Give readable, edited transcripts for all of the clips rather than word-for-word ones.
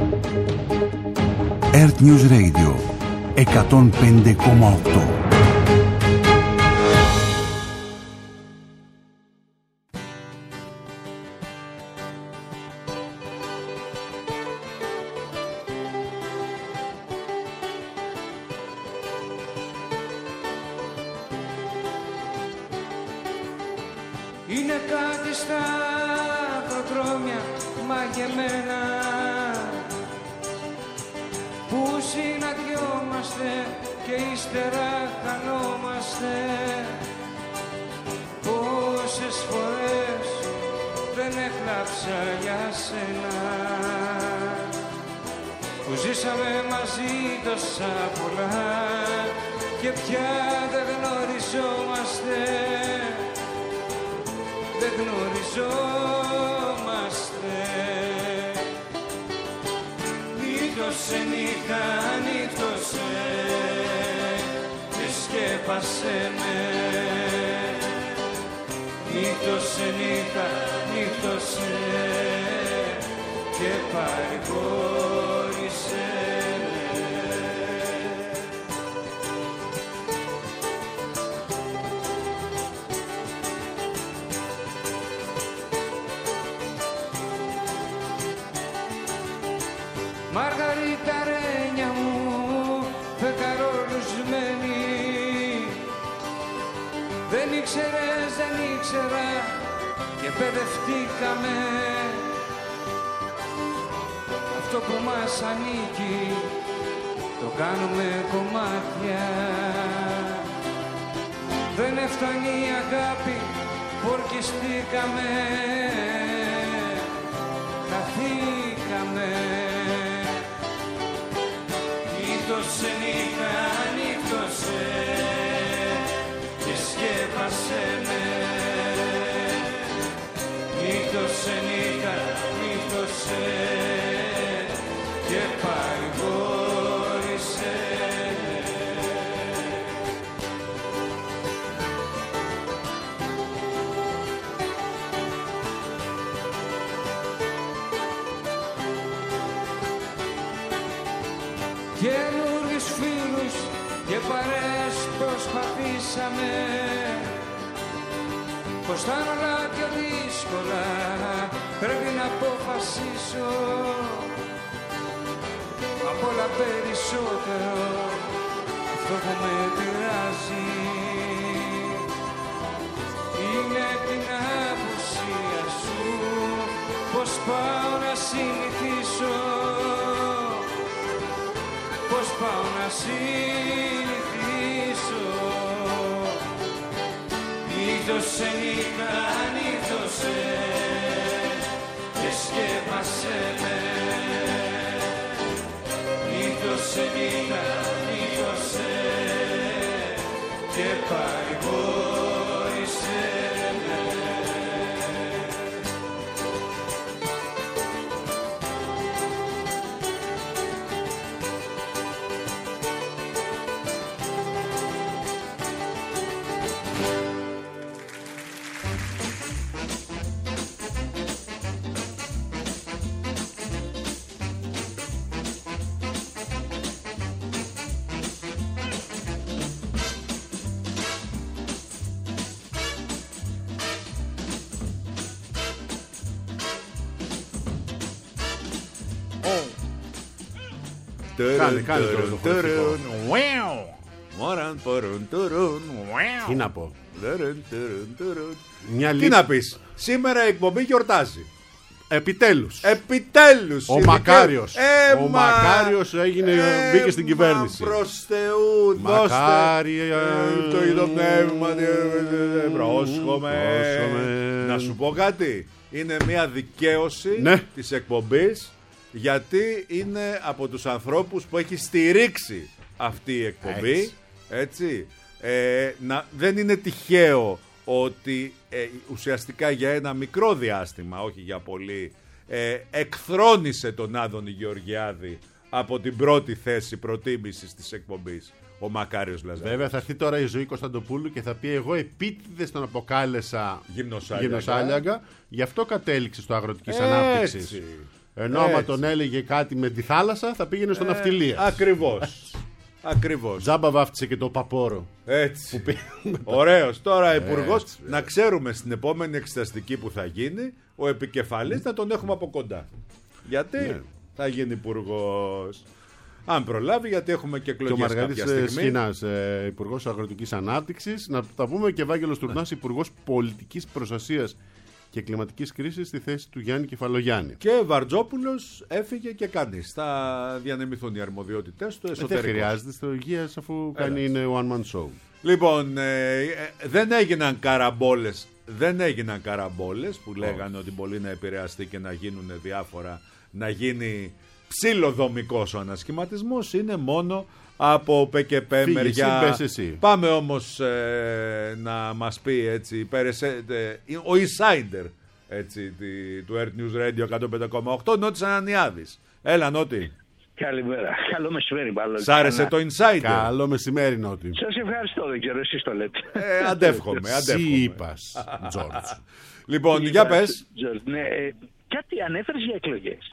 Earth News Radio 105,8. Είναι κάτι στα προδρόμια μαγεμένα που συναντιόμαστε και ύστερα χανόμαστε. Πόσες φορές δεν έκλαψα για σένα που ζήσαμε μαζί τόσα πολλά και πια δεν γνωριζόμαστε. Δεν γνωριζόμαστε. Νύχτωσε νύχτα, νύχτωσε και σκέπασε με. Νύχτωσε νύχτα, νύχτωσε και παρηγόρησε με. Μαργαρίτα ρένια μου, φεκαρόλουσμένη. Δεν ήξερες, δεν ήξερα και παιδευτήκαμε. Αυτό που μας ανήκει το κάνουμε κομμάτια. Δεν έφτανε η αγάπη που ορκιστήκαμε. Χαθήκαμε. Νύχτωσε νύχτα, νύχτωσε και σκέπασε με. Νύχτωσε νύχτα, νύχτωσε και παρηγόρησε με. Καινούριους φίλους και παρέες προσπαθήσαμε. Πως θα είναι όλα πιο δύσκολα, πρέπει να αποφασίσω. Απ' όλα περισσότερο αυτό που με πειράζει είναι την απουσία σου. Πως πάω να συνηθίσω, πως πάω να συνηθίσω. Νύχτωσε νύχτα, νύχτωσε και σκέπασε με. Νύχτωσε νύχτα, νύχτωσε και παρηγόρησε με. Κάνε Τι να πω. Τι να πεις. Σήμερα η εκπομπή γιορτάζει. Επιτέλους. Επιτέλους. Ο Μακάριος. Ο Μακάριος μπήκε στην κυβέρνηση. Προς Θεού. Μακάρια. Το ειδοπνεύμα. Πρόσχομαι. Να σου πω κάτι. Είναι μια δικαίωση της εκπομπής, γιατί είναι από τους ανθρώπους που έχει στηρίξει αυτή η εκπομπή. Έτσι. Δεν είναι τυχαίο ότι ουσιαστικά για ένα μικρό διάστημα, όχι για πολύ, εκθρόνησε τον Άδωνη Γεωργιάδη από την πρώτη θέση προτίμησης της εκπομπής. Ο Μακάριος Λαζάρου. Βέβαια θα έρθει τώρα η Ζωή Κωνσταντοπούλου και θα πει: εγώ επίτηδες τον αποκάλεσα γυμνοσάλιαγα, γι' αυτό κατέληξε στο αγροτικής ανάπτυξης. Ενώ άμα τον έλεγε κάτι με τη θάλασσα, θα πήγαινε στο ναυτιλία. Ακριβώς. Τζάμπα βάφτισε και το παπόρο. Έτσι. Ωραίος. Τώρα υπουργός, να ξέρουμε στην επόμενη εξεταστική που θα γίνει, ο επικεφαλής να τον έχουμε από κοντά. Γιατί θα γίνει υπουργός. Αν προλάβει, γιατί έχουμε και εκλογές κάποια στιγμή. Και ο Μαργαρίτης Σχοινάς, υπουργός Αγροτικής Ανάπτυξης. Να τα πούμε και Ευάγγελος Τουρνάς, υπουργός Πολιτικής Προστασίας και Κλιματικής Κρίσης στη θέση του Γιάννη Κεφαλογιάννη. Και Βαρτζόπουλος έφυγε και κανείς. Θα διανεμηθούν οι αρμοδιότητες του εσωτερικού. Δεν χρειάζεται στο υγείας αφού είναι one man show. Λοιπόν, δεν έγιναν καραμπόλες που λέγανε ότι μπορεί να επηρεαστεί και να γίνουν διάφορα, να γίνει ψιλοδομικός ο ανασχηματισμός. Είναι μόνο από ΠΚΠ μεριά. Πάμε όμως να μας πει έτσι ο insider του Earth News Radio 105,8, Νότης Ανανιάδης. Έλα Νότη. Καλημέρα. Καλό μεσημέρι μάλλον. Σ' άρεσε το insider? Καλό μεσημέρι Νότη. Σας ευχαριστώ, δεν ξέρω εσείς το λέτε. Αντεύχομαι. Είπας, Τζόρτζ. Λοιπόν, για πες. Ναι, κάτι ανέφερες για εκλογές.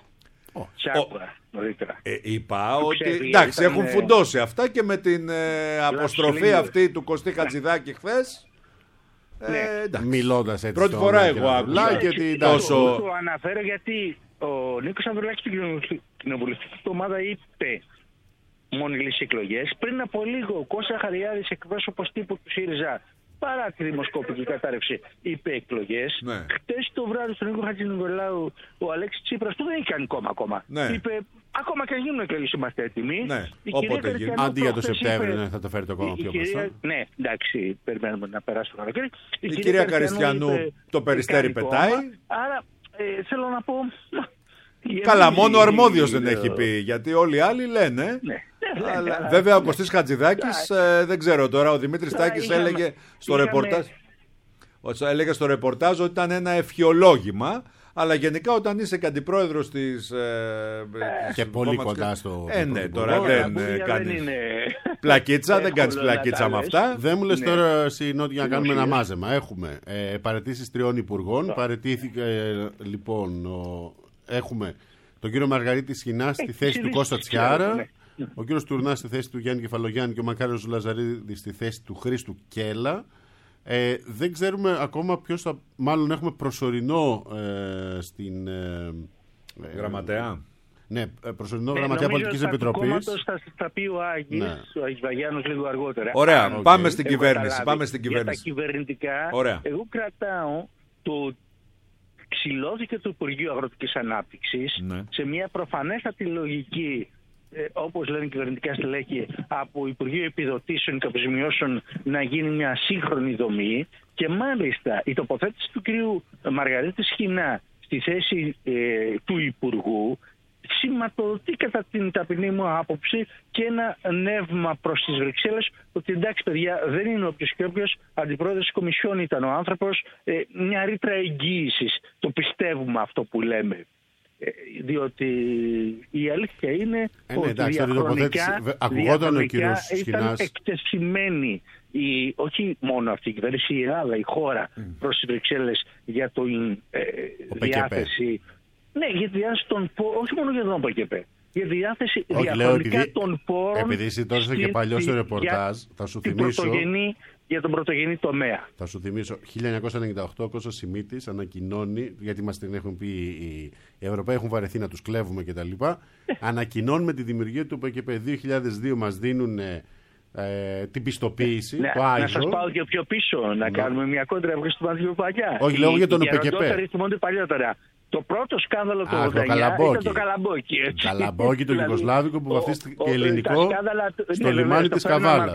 Είπα ότι εντάξει, έχουν φουντώσει αυτά και με την αποστροφή αυτή του Κωστή Χατζηδάκη χθες. Μιλώντας έτσι. Πρώτη φορά εγώ άκουσα. Το αναφέρω γιατί ο Νίκος Ανδρουλάκης στην κοινοβουλευτική του ομάδα είπε μόνη λύση εκλογές. Πριν από λίγο ο Κώστας Χαριάδης, εκπρόσωπος τύπου του ΣΥΡΙΖΑ, παρά τη δημοσκοπική κατάρρευση, είπε εκλογές. Ναι. Χτες το βράδυ στον Νίκο Χατζηνικολάου ο Αλέξης Τσίπρας, που δεν έχει κάνει κόμμα ακόμα, είπε ακόμα και αν γίνουν εκλογές είμαστε έτοιμοι. Ναι. Όποτε γίνουν. Αντί για το Σεπτέμβριο θα το φέρει το κόμμα πιο μπροστά. Ναι, εντάξει, περιμένουμε να περάσει το καλοκαίρι. Η κυρία Καριστιανού το Περιστέρι πετάει. Άρα θέλω να πω... Καλά, μόνο ο αρμόδιος δεν έχει πει, γιατί όλοι οι άλλοι λένε. Αλλά, βέβαια ο Κωστής Χατζηδάκης δεν ξέρω τώρα, ο Δημήτρης Τάκης έλεγε στο ρεπορτάζ ότι ήταν ένα ευχιολόγημα, αλλά γενικά όταν είσαι και αντιπρόεδρος της και πολύ κοντά στο ναι, τώρα δεν κάνεις πλακίτσα, δεν κάνεις πλακίτσα με αυτά. Δεν μου λες τώρα Νότι για να κάνουμε ένα μάζεμα. Έχουμε παραιτήσεις 3 υπουργών. Παραιτήθηκε λοιπόν έχουμε τον κύριο Μαργαρίτη Σχοινά στη θέση του Κώστα Τσιάρα, ο κύριος Τουρνάς στη θέση του Γιάννη Κεφαλογιάννη και ο Μακάριος Λαζαρίδης στη θέση του Χρήστου Κέλλα. Δεν ξέρουμε ακόμα ποιος θα... Μάλλον έχουμε προσωρινό στην... Γραμματέα. Ναι, προσωρινό γραμματέα Πολιτικής Επιτροπής. Θα πει ο Άγης, ο Άγης Βαγιάννος λίγο αργότερα. Ωραία, πάμε στην κυβέρνηση. Για τα κυβερνητικά, εγώ κρατάω το... Ξυλώθηκε το Υπουργείο Αγροτικής Ανάπτυξης σε μια προφανέστατη λογική, όπως λένε κυβερνητικά στελέχη, από Υπουργείο Επιδοτήσεων και Αποζημιώσεων να γίνει μια σύγχρονη δομή, και μάλιστα η τοποθέτηση του κυρίου Μαργαρίτη Σχοινά στη θέση του Υπουργού σηματοδοτεί κατά την ταπεινή μου άποψη και ένα νεύμα προς τις Βρυξέλλες ότι εντάξει παιδιά, δεν είναι όποιος και όποιος, αντιπρόεδρος της Κομισιόν ήταν ο άνθρωπος, μια ρήτρα εγγύησης, το πιστεύουμε αυτό που λέμε. Διότι η αλήθεια είναι ότι διαχρονικά ήταν εκτεθειμένη όχι μόνο αυτή η κυβέρνηση, η Ελλάδα, η χώρα προς τις Βρυξέλλες για την διάθεση. Ναι, για τη διάθεση των πόρων, όχι μόνο για τον ΠΚΠ. Για τη διάθεση διαχρονικά των πόρων. Επειδή εσύ τώρα είσαι και παλιό στο ρεπορτάζ, θα σου θυμίσω. Για τον πρωτογενή τομέα. Θα σου θυμίσω, 1998 ο Κώστας Σιμίτης ανακοινώνει, γιατί μας την έχουν πει οι Ευρωπαίοι, έχουν βαρεθεί να τους κλέβουμε κτλ. Ανακοινώνουμε τη δημιουργία του ΠΚΠ. 2002 μας δίνουν την πιστοποίηση, το Άγιο. Να σας πάω και πιο πίσω, να κάνουμε μια κόντρα ευχαριστούμε παλιά. Όχι, λόγω για τον ΠΚΠ. Ρυθμόνται παλιότερα. Το πρώτο σκάνδαλο του 89 ήταν το Καλαμπόκι. Καλαμπόκι, το Ιουγκοσλάβικο που βαφτίστηκε ελληνικό στο λιμάνι της Καβάλας.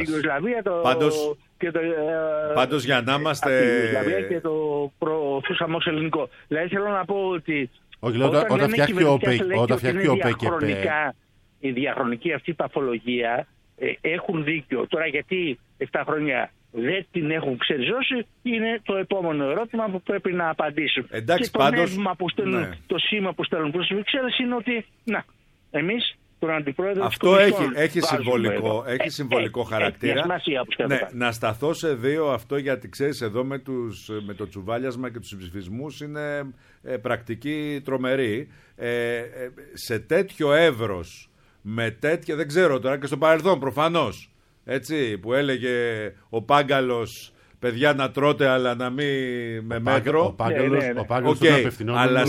Πάντως για να είμαστε... Και το προωθούσαμε ως ελληνικό. Δηλαδή θέλω να πω ότι... Όταν φτιάχτηκε ο ΠΚΠ... Η διαχρονική αυτή παθολογία έχουν δίκιο. Τώρα γιατί 7 χρόνια δεν την έχουν ξεριζώσει είναι το επόμενο ερώτημα που πρέπει να απαντήσουν. Εντάξει, και το νεύμα που στέλνουν, το σήμα που στέλνουν προς τις Βρυξέλλες είναι ότι εμείς τον αντιπρόεδρο. Αυτό έχει συμβολικό χαρακτήρα. Ναι, να σταθώ σε δύο, αυτό γιατί ξέρεις εδώ με το τσουβάλιασμα και τους ψηφισμούς είναι πρακτική τρομερή. Σε τέτοιο εύρος, με τέτοια, δεν ξέρω τώρα, και στο παρελθόν προφανώς, έτσι, που έλεγε ο Πάγκαλος, παιδιά να τρώτε αλλά να μην με μέτρο. Ο Πάγκαλος αλλά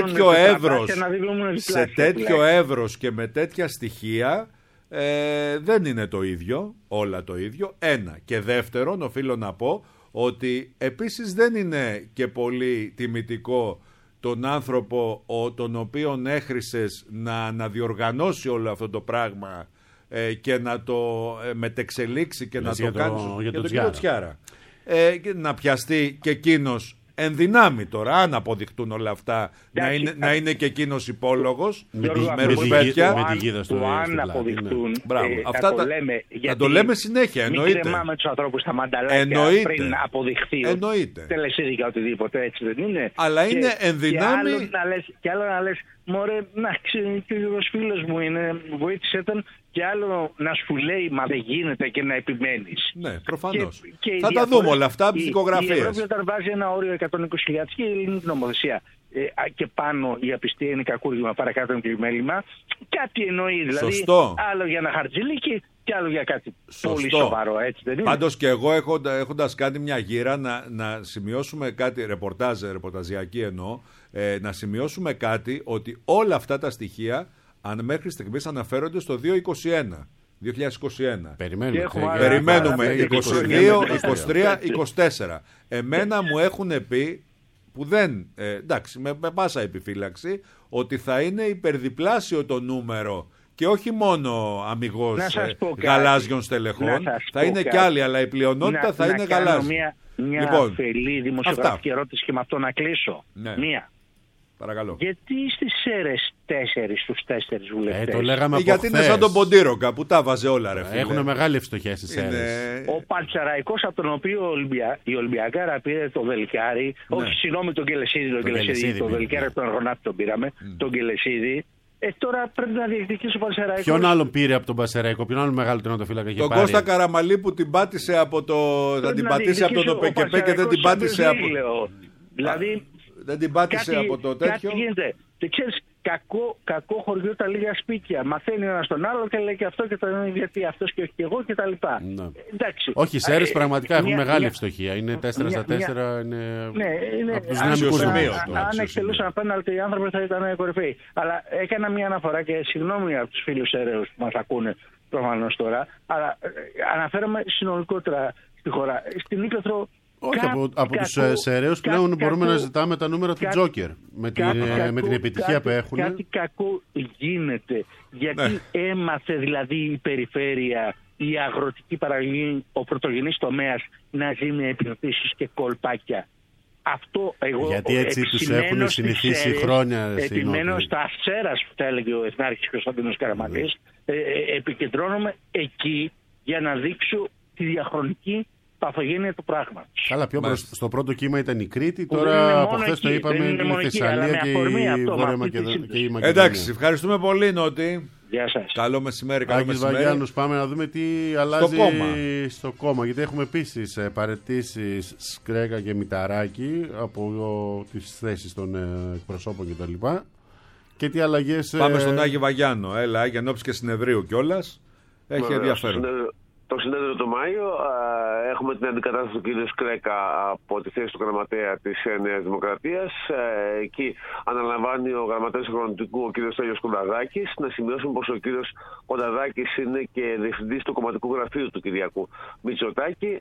σε τέτοιο εύρος και με τέτοια στοιχεία δεν είναι το ίδιο, όλα το ίδιο. Ένα. Και δεύτερον, οφείλω να πω ότι επίσης δεν είναι και πολύ τιμητικό τον άνθρωπο τον οποίον έχρισες να αναδιοργανώσει όλο αυτό το πράγμα και να το μετεξελίξει και να το κάνει για τον κύριο Τσιάρα. Να πιαστεί και εκείνος εν δυνάμει τώρα, αν αποδειχτούν όλα αυτά, να είναι και εκείνος υπόλογος με ρουσπέτια. Αν αποδειχτούν, θα το λέμε συνέχεια, εννοείται. Μην κρεμάμε τους ανθρώπους στα μανταλάκια πριν αποδειχθεί τελεσίδικα οτιδήποτε, έτσι δεν είναι? Αλλά είναι εν δυνάμει. Και άλλο να λες, μωρέ, και ο φίλος μου είναι, βοήθησε τον, και άλλο να σου λέει μα δεν γίνεται και να επιμένεις. Ναι, προφανώς. Θα τα δούμε όλα αυτά από τις δικογραφίες. Η Ευρώπη όταν βάζει ένα όριο 120.000 και η ελληνική νομοθεσία και πάνω η απιστία είναι κακούργημα, παρακάτω είναι πλημέλημα, κάτι εννοεί. Δηλαδή, άλλο για ένα χαρτζηλίκι και άλλο για κάτι πολύ σοβαρό, έτσι δεν είναι? Πάντως και εγώ έχοντας κάνει μια γύρα να σημειώσουμε κάτι, ρεπορταζιακή εννοώ, να σημειώσουμε κάτι, ότι όλα αυτά τα στοιχεία αν μέχρι στιγμής αναφέρονται στο 2021. Περιμένουμε 22, 23, 24. Εμένα μου έχουν πει, που δεν, εντάξει, με πάσα επιφύλαξη, ότι θα είναι υπερδιπλάσιο το νούμερο και όχι μόνο αμιγώς γαλάζιων στελεχών, θα είναι κι άλλοι, αλλά η πλειονότητα θα είναι γαλάζια. Μια αφελή δημοσιογραφική ερώτηση και με αυτό να κλείσω. Ναι. Μία. Παρακαλώ. Γιατί στις ΣΕΡΕΣ 4 στους 4 βουλευτές? Το λέγαμε γιατί είναι σαν τον Ποντήροκα που τα βάζε όλα, ρε φίλε. Έχουν μεγάλη ευστοχία στις ΣΕΡΕΣ. Ο Παντσαραϊκός, από τον οποίο η Ολυμπιακάρα πήρε το Βελικάρι, όχι συγγνώμη τον Κελεσίδη, το Βελικάρι από τον Αργονάτη τον πήραμε, τον Κελεσίδη. Τώρα πρέπει να διεκδικήσει ο Πανσεραϊκός. Ποιον άλλον πήρε από τον Πανσεραϊκό, ποιον άλλον μεγάλο τερματοφύλακα είχε πάρει? Τον Κώστα Καραμαλή που την πάτησε από το. Θα την πατήσει από το ΠΚΠ και δεν την πάτησε από. Δηλαδή. Δεν την πάτησε από το τέτοιο. Κάτι γίνεται. Και ξέρεις, κακό χωριό τα λίγα σπίτια. Μαθαίνει ένα τον άλλο και λέει και αυτό και το γιατί αυτός και όχι και εγώ κτλ. Όχι, οι ΣΕΡΕΣ πραγματικά έχουν μεγάλη ευστοχία. Είναι 4 στα 4. Είναι από τους δυναμικούς σημείους. Αν εκτελούσαν απέναντι οι άνθρωποι θα ήταν κορυφαίοι. Αλλά έκανα μια αναφορά και συγγνώμη από τους φίλους ΣΕΡΕΣ που μας ακούνε προφανώς τώρα. Αλλά αναφέρομαι συνολικότερα στη χώρα. Στην Ήκπεθρο. Όχι, από τους ΣΕΡΕΟς πλέον μπορούμε να ζητάμε τα νούμερα του Τζόκερ με την επιτυχία που έχουν. Κάτι κακό γίνεται. Γιατί έμαθε δηλαδή η περιφέρεια, η αγροτική παραγωγή, ο πρωτογενής τομέας να ζει με επιδοτήσεις και κολπάκια. Αυτό εγώ γιατί έτσι τους έχουν συνηθίσει χρόνια. Επιμένω στα αυσέρας που τα έλεγε ο Εθνάρχης Κωνσταντίνος Καραμαλής. Επικεντρώνομαι εκεί για να δείξω τη διαχρονική παθογένεια του πράγματος. Καλά, στο πρώτο κύμα ήταν η Κρήτη, τώρα από χθες το είπαμε είναι η Θεσσαλία και η Βόρεια Μακεδονία. Εντάξει, ευχαριστούμε πολύ Νότι. Γεια σας. Καλό μεσημέρι, καλό μεσημέρι. Βαγιάννους, πάμε να δούμε τι αλλάζει στο κόμμα. Γιατί έχουμε επίσης παραιτήσεις Σκρέκα και Μηταράκη από τις θέσεις των εκπροσώπων κτλ. Και τι αλλαγές. Πάμε στον Άγιο Βαγιάννο. Έλα, για νόψη και συνεδρίου κιόλας. Έχει ενδιαφέρον. Το συνέδριο το Μάιο έχουμε την αντικατάσταση του κ. Σκρέκα από τη θέση του γραμματέα της Νέας Δημοκρατίας. Εκεί αναλαμβάνει ο γραμματέας του Χρονοτικού, ο κ. Στέλιος Κονταδάκης. Να σημειώσουμε πως ο κ. Κονταδάκης είναι και διευθυντής του κομματικού γραφείου του Κυριακού Μητσοτάκη.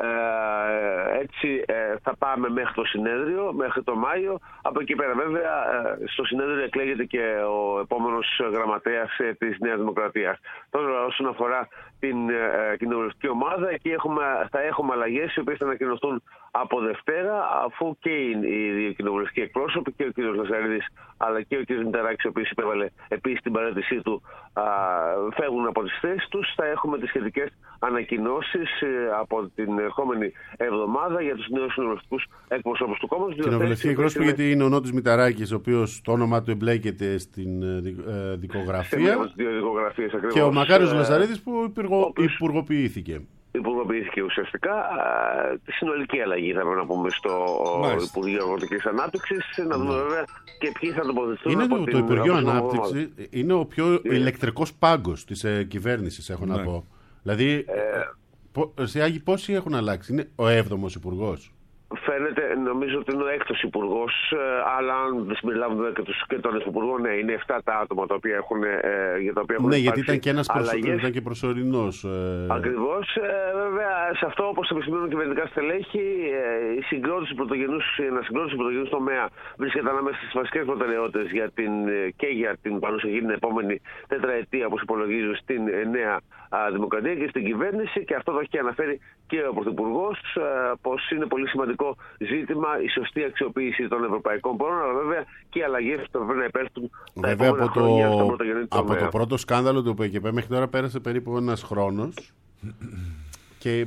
Έτσι θα πάμε μέχρι το συνέδριο, μέχρι το Μάιο. Από εκεί πέρα βέβαια στο συνέδριο εκλέγεται και ο επόμενος γραμματέας της Νέας Δημοκρατίας. Τώρα όσον αφορά την κοινοβουλευτική ομάδα, εκεί θα έχουμε αλλαγές οι οποίες θα ανακοινωθούν από Δευτέρα, αφού και οι δύο κοινοβουλευτικοί εκπρόσωποι, και ο κ. Λαζαρίδης αλλά και ο κ. Μηταράκης, ο οποίος υπέβαλε επίσης την παρέτησή του, φεύγουν από τις θέσεις τους. Θα έχουμε τις σχετικές ανακοινώσεις από την ερχόμενη εβδομάδα για τους νέους κοινοβουλευτικούς εκπροσώπους του κόμματος. Κοινοβουλευτικοί εκπρόσωποι, γιατί είναι ο Νότης Μηταράκης, ο οποίος το όνομα του εμπλέκεται στην δικογραφία. Και ο Μακάριος Λαζαρίδης που υπουργοποιήθηκε. Υπουργοποιήθηκε ουσιαστικά. Τη συνολική αλλαγή θα πρέπει να πούμε στο Υπουργείο Αγροτικής Ανάπτυξης. Να δούμε βέβαια και ποιοι θα τοποθετηθούν. Είναι το Υπουργείο Ανάπτυξη, είναι ο πιο ηλεκτρικός πάγκος της κυβέρνησης, έχω να πω. Δηλαδή, σε Άγιοι πόσοι έχουν αλλάξει? Είναι ο 7ος υπουργός. Φαίνεται, νομίζω ότι είναι ο 6ος υπουργός, αλλά αν δεν συμπεριλάβουμε και τον υπουργό, ναι, είναι 7 τα άτομα τα οποία έχουν, για τα οποία έχουν. Ναι, γιατί ήταν και ένας προσωρινός. Ακριβώς. Βέβαια, σε αυτό, όπως επισημαίνουν κυβερνητικά στελέχη, η συγκρότηση πρωτογενούς τομέα βρίσκεται ανάμεσα στις βασικές προτεραιότητες και για την παρουσία την επόμενη τετραετία, όπως υπολογίζουν στην Νέα Δημοκρατία και στην κυβέρνηση, και αυτό το έχει αναφέρει και ο Πρωθυπουργός, πως είναι πολύ σημαντικό ζήτημα η σωστή αξιοποίηση των ευρωπαϊκών πόρων, αλλά βέβαια και οι αλλαγές που θα πρέπει να υπέρθουν τα επόμενα χρόνια στον πρωτογενή τομέα. Από το πρώτο σκάνδαλο του ΟΠΕΚΕΠΕ μέχρι τώρα πέρασε περίπου ένας χρόνος και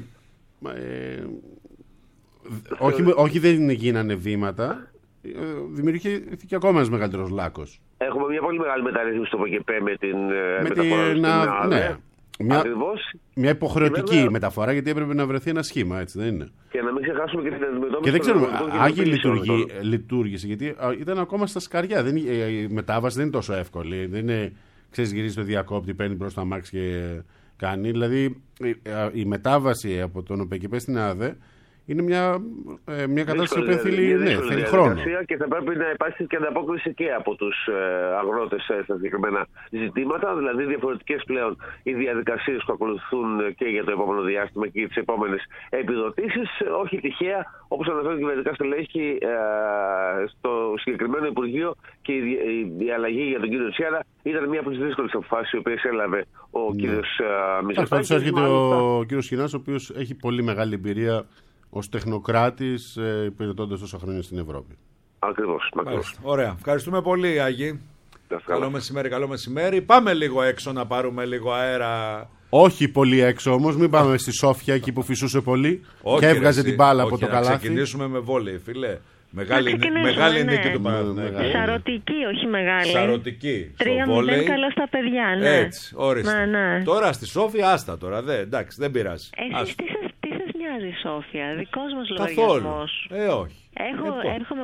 όχι δεν γίνανε βήματα, δημιουργήθηκε ακόμα ένας μεγαλύτερος λάκκος. Έχουμε μια πολύ μεγάλη μεταρρύθμιση στο ΟΠΕΚΕΠΕ με την μεταφορά στην ΑΔΕ. Μια υποχρεωτική μεταφορά, γιατί έπρεπε να βρεθεί ένα σχήμα, έτσι δεν είναι? Και να μην ξεχάσουμε και την αντιμετώπιση. Και δεν ξέρουμε, Άγιοι λειτουργήσε, γιατί ήταν ακόμα στα σκαριά. Η μετάβαση δεν είναι τόσο εύκολη. Δεν είναι, ξέρεις, γυρίζει το διακόπτη, παίρνει μπρος τα μάξ και κάνει. Δηλαδή, η μετάβαση από τον ΟΠΕΚΕΠΕ στην ΑΔΕ είναι μια κατάσταση που θέλει χρόνο. Και θα πρέπει να υπάρξει και ανταπόκριση και από τους αγρότες στα συγκεκριμένα ζητήματα. Δηλαδή, διαφορετικές πλέον οι διαδικασίες που ακολουθούν και για το επόμενο διάστημα και για τις επόμενες επιδοτήσεις. Όχι τυχαία, όπως αναφέρουν κυβερνητικά στελέχη, στο συγκεκριμένο Υπουργείο, και η αλλαγή για τον κύριο Τσιάρα ήταν μια από τις δύσκολες αποφάσεις οι οποίες έλαβε ο κύριος Μητσοτάκης. Έρχεται ο κύριος Χινάς, ο οποίος έχει πολύ μεγάλη εμπειρία ως τεχνοκράτης, υπηρετώντας τόσα χρόνια στην Ευρώπη. Ακριβώς. Ωραία. Ευχαριστούμε πολύ, Άγιοι. Καλό μεσημέρι. Πάμε λίγο έξω να πάρουμε λίγο αέρα. Όχι πολύ έξω όμως, μην πάμε στη Σόφια εκεί που φυσούσε πολύ και έβγαζε την μπάλα από το καλάθι. Να ξεκινήσουμε με βόλεϊ, φίλε. Μεγάλη νίκη του Παναθηναϊκού. Σαρωτική, όχι μεγάλη. Σαρωτική. 3-0 καλό στα παιδιά, ναι. Έτσι, ορίστε. Ναι. Τώρα στη Σόφια, άστα τώρα. Εντάξει, δεν πειράζει. Εσείς τι σας νοιάζει η Σόφια? Δικός μας λογαριασμός. Όχι. Έρχομαι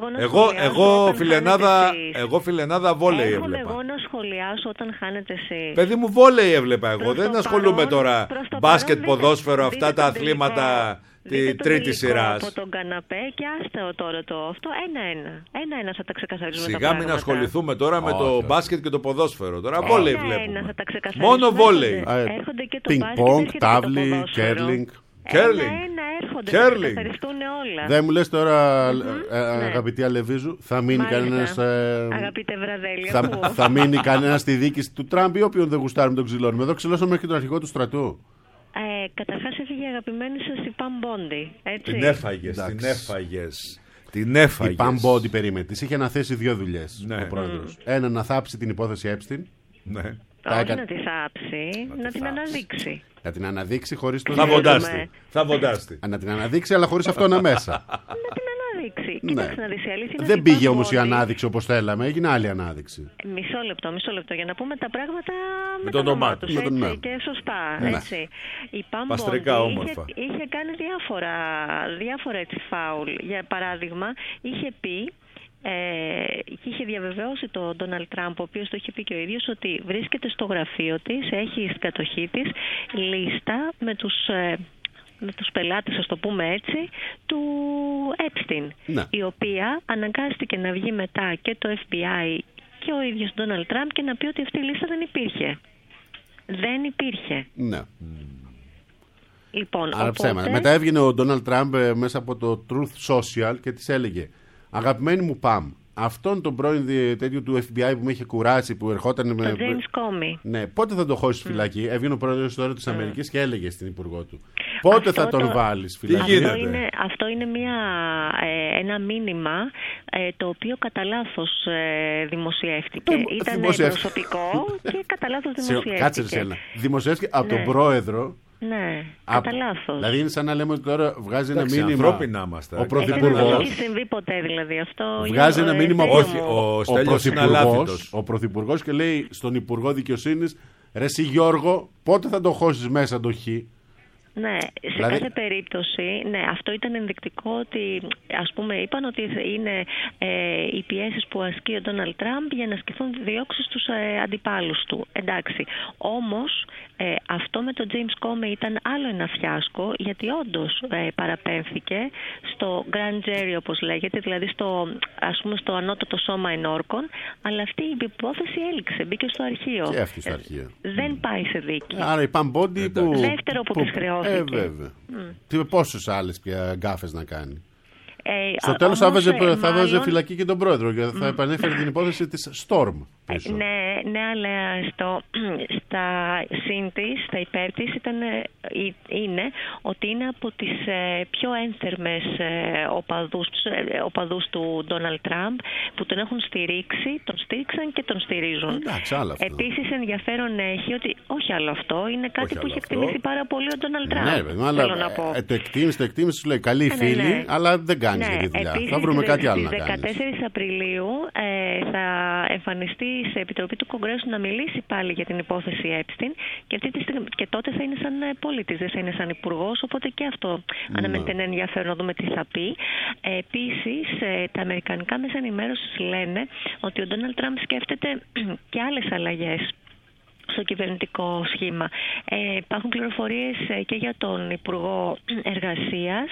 εγώ φιλενάδα βόλεϊ έβλεπα. Έρχομαι εγώ να σχολιάσω όταν χάνετε εσύ. Παιδί μου, βόλεϊ έβλεπα εγώ. Δεν ασχολούμαι τώρα μπάσκετ, ποδόσφαιρο, αυτά τα αθλήματα τη τρίτη σειρά. Από τον καναπέ και άστεο τώρα αυτό. Ένα-ένα θα τα ξεκαθαρίσουμε. Σιγά μην ασχοληθούμε τώρα με το μπάσκετ και το ποδόσφαιρο. Τώρα βόλεϊ βλέπουμε. Μόνο βόλεϊ. Πινκ-πονγκ, τάβλι, κέρλινγκ. Κέρλινγκ. Δεν μου λες τώρα, αγαπητή Αλεβίζου, θα μείνει κανένας. Αγαπητέ Βραδέλη, θα μείνει κανένας στη διοίκηση του Τραμπ ή όποιον δεν γουστάρουμε τον ξυλώνουμε? Εδώ ξυλώσαμε και τον αρχηγό του στρατού. Καταρχάς έφυγε η αγαπημένη σας η Παμ Μπόντι. Την έφαγες. Η Παμ Μπόντι περίμενε. Της είχε αναθέσει 2 δουλειές ο πρόεδρος. Ένα, να θάψει την υπόθεση Epstein. Ναι. Όχι να τη θάψει, να την αναδείξει. Να την αναδείξει χωρίς τον... Θα βοντάστη. Να την αναδείξει, αλλά χωρίς αυτό να μέσα. Να την αναδείξει. Κοίταξε να δεις, η αλήθεια είναι. Δεν πήγε όμως η ανάδειξη όπως θέλαμε, έγινε άλλη ανάδειξη. Μισό λεπτό, για να πούμε τα πράγματα με το όνομά τους. Και σωστά. Έτσι. Η Παμ Μπόντι είχε κάνει διάφορα έτσι φάουλ. Για παράδειγμα, είχε πει και είχε διαβεβαιώσει τον Ντόναλντ Τραμπ, ο οποίος το είχε πει και ο ίδιος, ότι βρίσκεται στο γραφείο της, έχει στην κατοχή της λίστα με τους πελάτες, ας το πούμε έτσι, του Epstein, η οποία αναγκάστηκε να βγει μετά και το FBI και ο ίδιος Ντόναλντ Τραμπ και να πει ότι αυτή η λίστα δεν υπήρχε. Δεν υπήρχε. Ναι. Λοιπόν, άρα ψέματα. Μετά έβγαινε ο Ντόναλντ Τραμπ μέσα από το Truth Social και της έλεγε: αγαπημένη μου Παμ, αυτόν τον πρώην τέτοιο του FBI που με είχε κουράσει, που ερχόταν με. Τον James Comey. Ναι, πότε θα το χώσει φυλακή? Έβγαινε ο πρόεδρος τώρα της Αμερικής και έλεγε στην υπουργό του. Πότε θα τον βάλεις φυλακή? Αυτό είναι ένα μήνυμα το οποίο κατά λάθος δημοσιεύτηκε. Ήταν προσωπικό και κατά λάθος δημοσιεύτηκε. Κάτσε ένα. Δημοσιεύτηκε από τον πρόεδρο. Ναι, κατά λάθος. Δηλαδή είναι σαν να λέμε ότι τώρα βγάζει ένα μήνυμα. Ανθρώπινα είμαστε. Ο πρωθυπουργός. Δεν έχει συμβεί ποτέ δηλαδή αυτό. Βγάζει ένα μήνυμα. Όχι, ο Στέλιος είναι αλάθητος. Ο πρωθυπουργός και λέει στον Υπουργό Δικαιοσύνης, ρε εσύ Γιώργο, πότε θα το χώσεις μέσα το χ? Ναι, σε κάθε περίπτωση, ναι, αυτό ήταν ενδεικτικό ότι, ας πούμε, είπαν ότι είναι οι πιέσεις που ασκεί ο Ντόναλντ Τραμπ για να ασκηθούν διώξεις στους αντιπάλους του. Εντάξει. Όμως, αυτό με τον James Comey ήταν άλλο ένα φιάσκο, γιατί όντως παραπέμφθηκε στο Grand Jury, όπως λέγεται, δηλαδή στο ανώτατο σώμα ενόρκων, αλλά αυτή η υπόθεση έληξε, μπήκε στο αρχείο. Και αυτή στο αρχείο. Δεν πάει σε δίκη. Άρα η Παμπόντι δεύτερο που της χρεώθηκε. Βέβαια. Πόσες άλλες πια γκάφες να κάνει? Στο τέλος θα βάζει φυλακή και τον πρόεδρο και θα επανέφερε την υπόθεση της Storm πίσω. Ναι, αλλά στα συν της, στα υπέρ της είναι ότι είναι από τις πιο ένθερμες οπαδούς του Ντόναλντ Τραμπ που τον έχουν στηρίξει, τον στήριξαν και τον στηρίζουν. Εντάξει, άλλο αυτό. Επίσης ενδιαφέρον έχει ότι όχι άλλο αυτό, είναι κάτι που έχει εκτιμήσει πάρα πολύ ο Ντόναλντ Τραμπ. Ναι, βέβαια, αλλά το εκτίμηση σου λέει καλή φίλη, αλλά δεν κάνει. Επίσης, θα βρούμε κάτι άλλο να κάνεις. Στις 14 Απριλίου θα εμφανιστεί σε Επιτροπή του Κογκρέσου να μιλήσει πάλι για την υπόθεση Epstein και τότε θα είναι σαν πολίτης, δεν θα είναι σαν υπουργός, οπότε και αυτό αναμένεται να ενδιαφέρον να δούμε τι θα πει. Επίσης, τα αμερικανικά μέσα ενημέρωσης λένε ότι ο Ντόναλντ Τραμπ σκέφτεται και άλλες αλλαγές στο κυβερνητικό σχήμα. Υπάρχουν πληροφορίες και για τον Υπουργό Εργασίας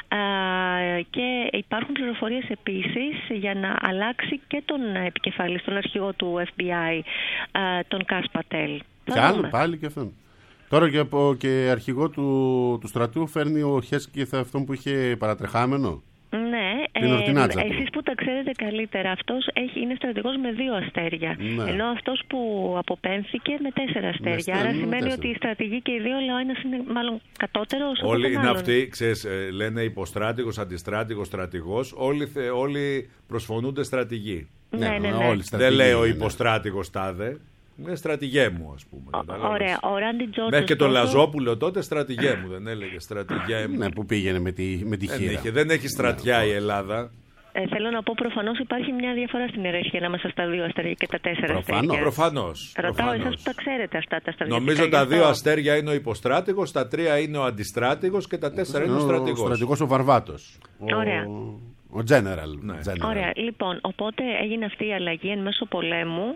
και υπάρχουν πληροφορίες επίσης για να αλλάξει και τον επικεφαλής, τον αρχηγό του FBI, τον Κας Πατέλ. Και άλλο πάλι και αυτόν. Τώρα και αρχηγό του στρατού φέρνει ο Χέσκι αυτόν που είχε παρατρεχάμενο. Ναι, εσείς που τα ξέρετε καλύτερα, αυτός είναι στρατηγός με 2 αστέρια. Ναι. Ενώ αυτός που αποπέμφθηκε με 4 αστέρια. Άρα σημαίνει ότι οι στρατηγοί και οι δύο, αλλά ο ένας είναι μάλλον κατώτερος. Όλοι είναι αυτοί, ξέρεις, λένε υποστράτηγος, αντιστράτηγος, στρατηγός. Όλοι προσφωνούνται στρατηγοί. Ναι. Δεν λέει ο υποστράτηγος τάδε. Είναι στρατηγέ μου, ας πούμε. Ωραία. Ο Ράντι Τζόρτζ. Μέχρι και τον Λαζόπουλο τότε στρατηγέ μου, δεν έλεγε στρατηγέ μου. Ναι, που πήγαινε με τη χείρα. Δεν έχει στρατιά η Ελλάδα. Θέλω να πω, προφανώς υπάρχει μια διαφορά στην ιεραρχία ανάμεσα στα 2 αστέρια και τα 4 αστέρια. Προφανώς. Ρωτάω εσάς που τα ξέρετε αυτά τα στρατηγικά. Νομίζω τα 2 αστέρια είναι ο υποστράτηγος, τα 3 είναι ο αντιστράτηγος και τα 4 είναι ο στρατηγός. Ο στρατηγός ο Βαρβάτος. Ωραία. Ο General. Ναι. Ωραία, λοιπόν, οπότε έγινε αυτή η αλλαγή εν μέσω πολέμου.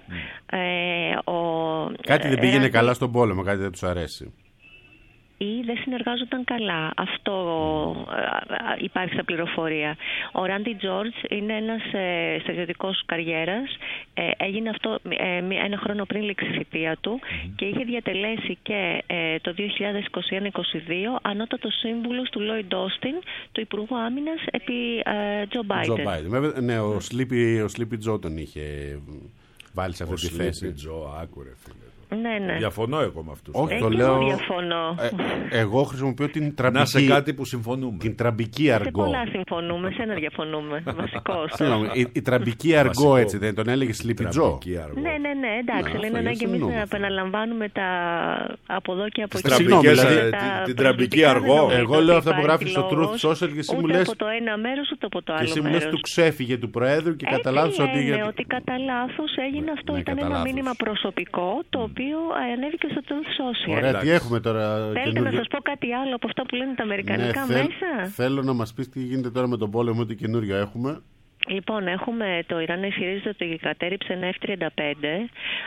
Κάτι δεν πήγαινε καλά στον πόλεμο, κάτι δεν τους αρέσει. Ή δεν συνεργάζονταν καλά. Αυτό υπάρχει στα πληροφορία. Ο Ράντι Τζόρτζ είναι ένας στρατιωτικός καριέρας. Έγινε αυτό ένα χρόνο πριν λήξει η θητεία του και είχε διατελέσει και το 2021-2022 ανώτατος σύμβουλος του Λόιντ Όστιν, του Υπουργού Άμυνας επί Τζο Μπάιντεν. Ναι, ο Sleepy Joe τον είχε βάλει σε αυτή τη θέση. Ο Sleepy Joe, άκουρε φίλε. Ναι. Διαφωνώ εγώ με αυτούς. Όχι, το λέω. Διαφωνώ. Εγώ χρησιμοποιώ την τραμπική. Να σε κάτι που συμφωνούμε. Την τραμπική αργό. Σε πολλά συμφωνούμε, σε ένα διαφωνούμε. Βασικός. Η τραμπική αργό, έτσι δεν τον έλεγε Sleepy Joe. Ναι, εντάξει. Λένε ανάγκη εμείς να επαναλαμβάνουμε τα από εδώ και από εκεί. Την τραμπική αργό. Εγώ λέω αυτά που γράφει στο Truth Social και εσύ μου λες. Ούτε από το ένα μέρος ούτε από το άλλο. Και εσύ μου λες του ξέφυγε του Προέδρου και κατά λάθος ότι κατά λάθος έγινε αυτό. Ήταν ένα μήνυμα προσωπικό το οποίο ανέβηκε στο Truth Social. Ωραία, τι έχουμε τώρα? Θέλετε να σας πω κάτι άλλο από αυτά που λένε τα αμερικανικά μέσα? Θέλω να μας πεις τι γίνεται τώρα με τον πόλεμο, ό,τι καινούργια έχουμε. Λοιπόν, το Ιράν ισχυρίζεται ότι κατέριψε ένα F-35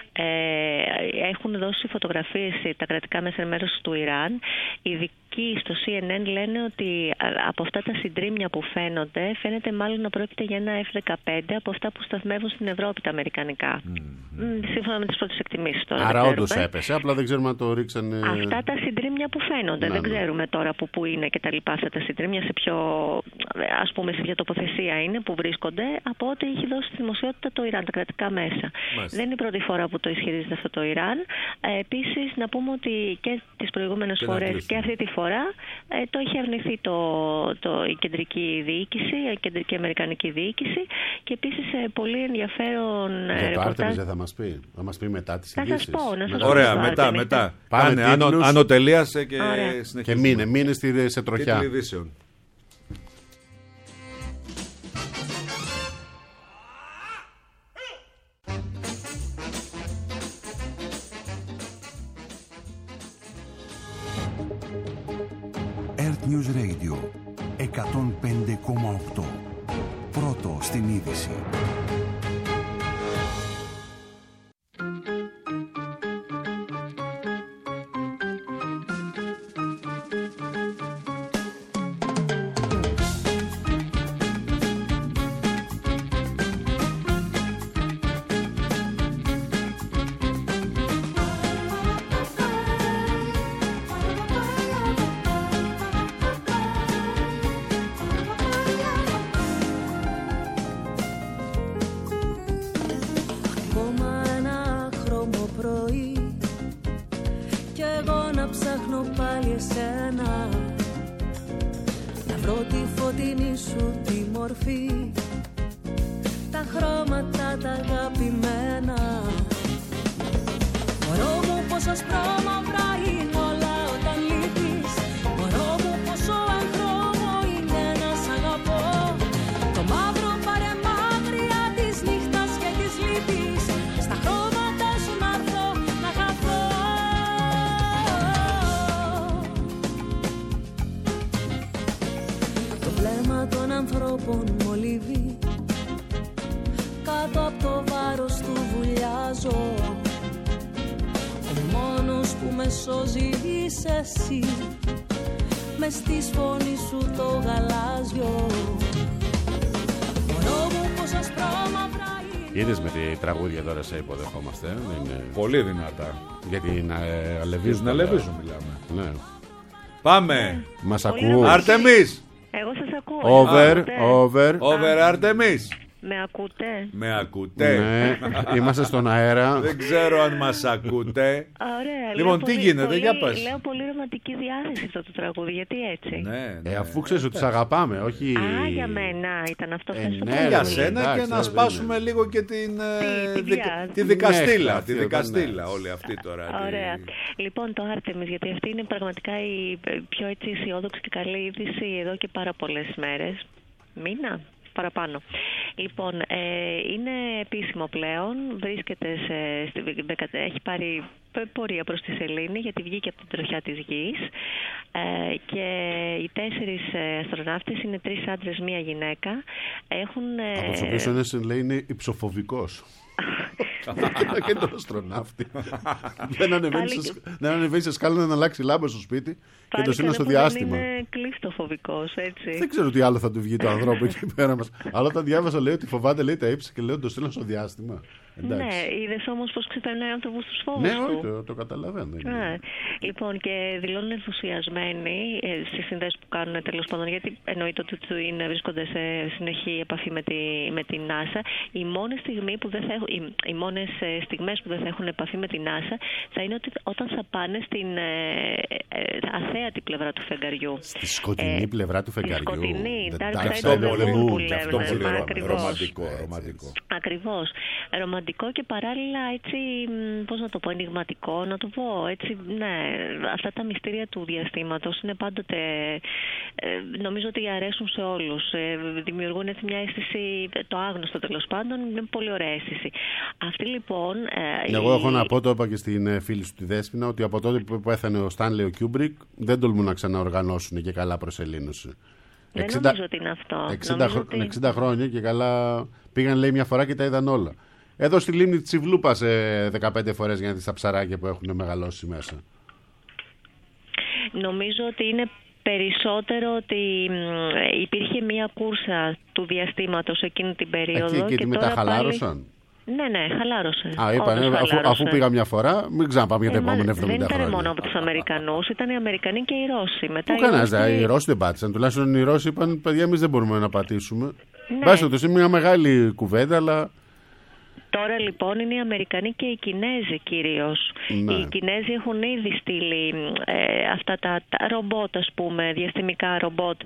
Έχουν δώσει φωτογραφίες τα κρατικά μέσα ενημέρωσης του Ιράν. Ειδικοί στο CNN λένε ότι από αυτά τα συντρίμμια που φαίνεται μάλλον να πρόκειται για ένα F-15 από αυτά που σταθμεύουν στην Ευρώπη τα αμερικανικά. Σύμφωνα με τις πρώτες εκτιμήσεις τώρα. Άρα όντως έπεσε, απλά δεν ξέρουμε αν το ρίξανε. Αυτά τα συντρίμμια που φαίνονται. Δεν ξέρουμε τώρα που είναι και τα λοιπά αυτά τα συντρίμμια, σε ποια τοποθεσία είναι, που βρίσκονται, από ό,τι έχει δώσει τη δημοσιότητα το Ιράν, τα κρατικά μέσα. Δεν είναι η πρώτη φορά που το ισχυρίζεται αυτό το Ιράν. Επίσης, να πούμε ότι και τις προηγούμενες φορές και αυτή τη φορά το έχει αρνηθεί η κεντρική διοίκηση, η κεντρική αμερικανική διοίκηση, και επίσης πολύ ενδιαφέρον. Για το Άρτεμις δεν θα μας πει μετά τις ειδήσεις. Θα σας πω. Ωραία, μετά. Πάνε ανωτελείασε και συνεχίζουμε. Και μείνε σε τροχιά. News Radio 105,8. Πρώτο στην είδηση. Κάτω από το βάρος του βουλιάζω. Ο μόνος που με σώζει είσαι εσύ, μες στη φωνή σου το γαλάζιο. Μωρό μου πως ασπρόμαυρα είναι. Είδες με τη τραγούδια τώρα σε υποδεχόμαστε. Είναι... πολύ δυνατά. Γιατί να αλεβίζουν. Μιλάμε. Ναι. Πάμε. Μας ακούω. Άρτεμις. Εγώ σας ακούω. Over Άρτεμις. Με ακούτε. Ναι, είμαστε στον αέρα. Δεν ξέρω αν μας ακούτε. Ωραία. Λοιπόν, τι γίνεται, για πας. Λέω πολύ ρομαντική διάθεση αυτό το τραγούδι, γιατί έτσι. Ναι. Αφού ξέρεις ότι σε αγαπάμε, όχι. Για μένα ήταν αυτό. Ναι, για σένα, και να σπάσουμε λίγο και τη δικαστήλα. Τη δικαστήλα όλη αυτή τώρα. Ωραία. Λοιπόν, το Άρτεμις, γιατί αυτή είναι πραγματικά η πιο αισιόδοξη και καλή είδηση εδώ και πάρα πολλές μέρες. Μήνα. Παραπάνω. Λοιπόν, είναι επίσημο πλέον, βρίσκεται έχει πάρει πορεία προς τη σελήνη, γιατί βγήκε από την τροχιά της γης, και οι 4 αστροναύτες είναι 3 άντρες, 1 γυναίκα. Από τους οποίους ένας λέει είναι υψοφοβικός. Και τον αστροναύτη. Δεν ανεβαίνει σε σκάλα να αλλάξει λάμπα στο σπίτι και το στείλει στο διάστημα. Είναι κλειστοφοβικός, έτσι. Δεν ξέρω τι άλλο θα του βγει το ανθρώπου εκεί πέρα μας. Αλλά όταν διάβασα, λέει ότι φοβάται, λέει τα ύψη, και λέω το στείλω στο διάστημα. Ναι, είδες όμως πως ξεπερνάει ο άνθρωπος τους φόβους του. Ναι, όχι, το καταλαβαίνω. Λοιπόν, και δηλώνουν ενθουσιασμένοι στις συνδέσεις που κάνουν, τέλος πάντων, γιατί εννοείται ότι βρίσκονται σε συνεχή επαφή με την NASA. Οι μόνες στιγμές που δεν θα έχουν επαφή με την NASA θα είναι όταν θα πάνε στην αθέατη πλευρά του φεγγαριού. Στη σκοτεινή πλευρά του φεγγαριού. Στη σκοτεινή, αυτό ρομαντικό. Ακριβώς. Ρομαντικό και παράλληλα, έτσι, πώς να το πω, ενιγματικό, να το πω, έτσι, ναι, αυτά τα μυστήρια του διαστήματος είναι πάντοτε, νομίζω ότι αρέσουν σε όλους, δημιουργούν έτσι μια αίσθηση, το άγνωστο τέλος πάντων, είναι πολύ ωραία αίσθηση. Αυτή λοιπόν... Εγώ έχω να πω, το είπα και στην φίλη σου τη Δέσποινα, ότι από τότε που έθανε ο Στάνλεϊ ο Κιούμπρικ δεν τολμούν να ξαναοργανώσουν και καλά προσελήνωση. Δεν νομίζω ότι είναι αυτό. 60 χρόνια και καλά πήγαν, λέει, μια φορά και τα είδαν όλα. Εδώ στη λίμνη της Ιβλού πας 15 φορές για να δεις τα ψαράκια που έχουν μεγαλώσει μέσα. Νομίζω ότι είναι περισσότερο ότι υπήρχε μία κούρσα του διαστήματος εκείνη την περίοδο. Και μετά χαλάρωσαν. Ναι, χαλάρωσε. Αφού πήγα μια φορά, μην ξαναπάμε για τα επόμενα 70 χρόνια. Δεν ήταν μόνο από τους Αμερικανούς, ήταν οι Αμερικανοί και οι Ρώσοι. Πού κανένα, οι Ρώσοι δεν πάτησαν. Τουλάχιστον οι Ρώσοι είπαν: παιδιά, εμείς δεν μπορούμε να πατήσουμε. Μπάστε το, είναι μια μεγάλη κουβέντα, αλλά. Τώρα λοιπόν είναι οι Αμερικανοί και οι Κινέζοι κυρίως. Ναι. Οι Κινέζοι έχουν ήδη στείλει αυτά τα ρομπότ, ας πούμε, διαστημικά ρομπότ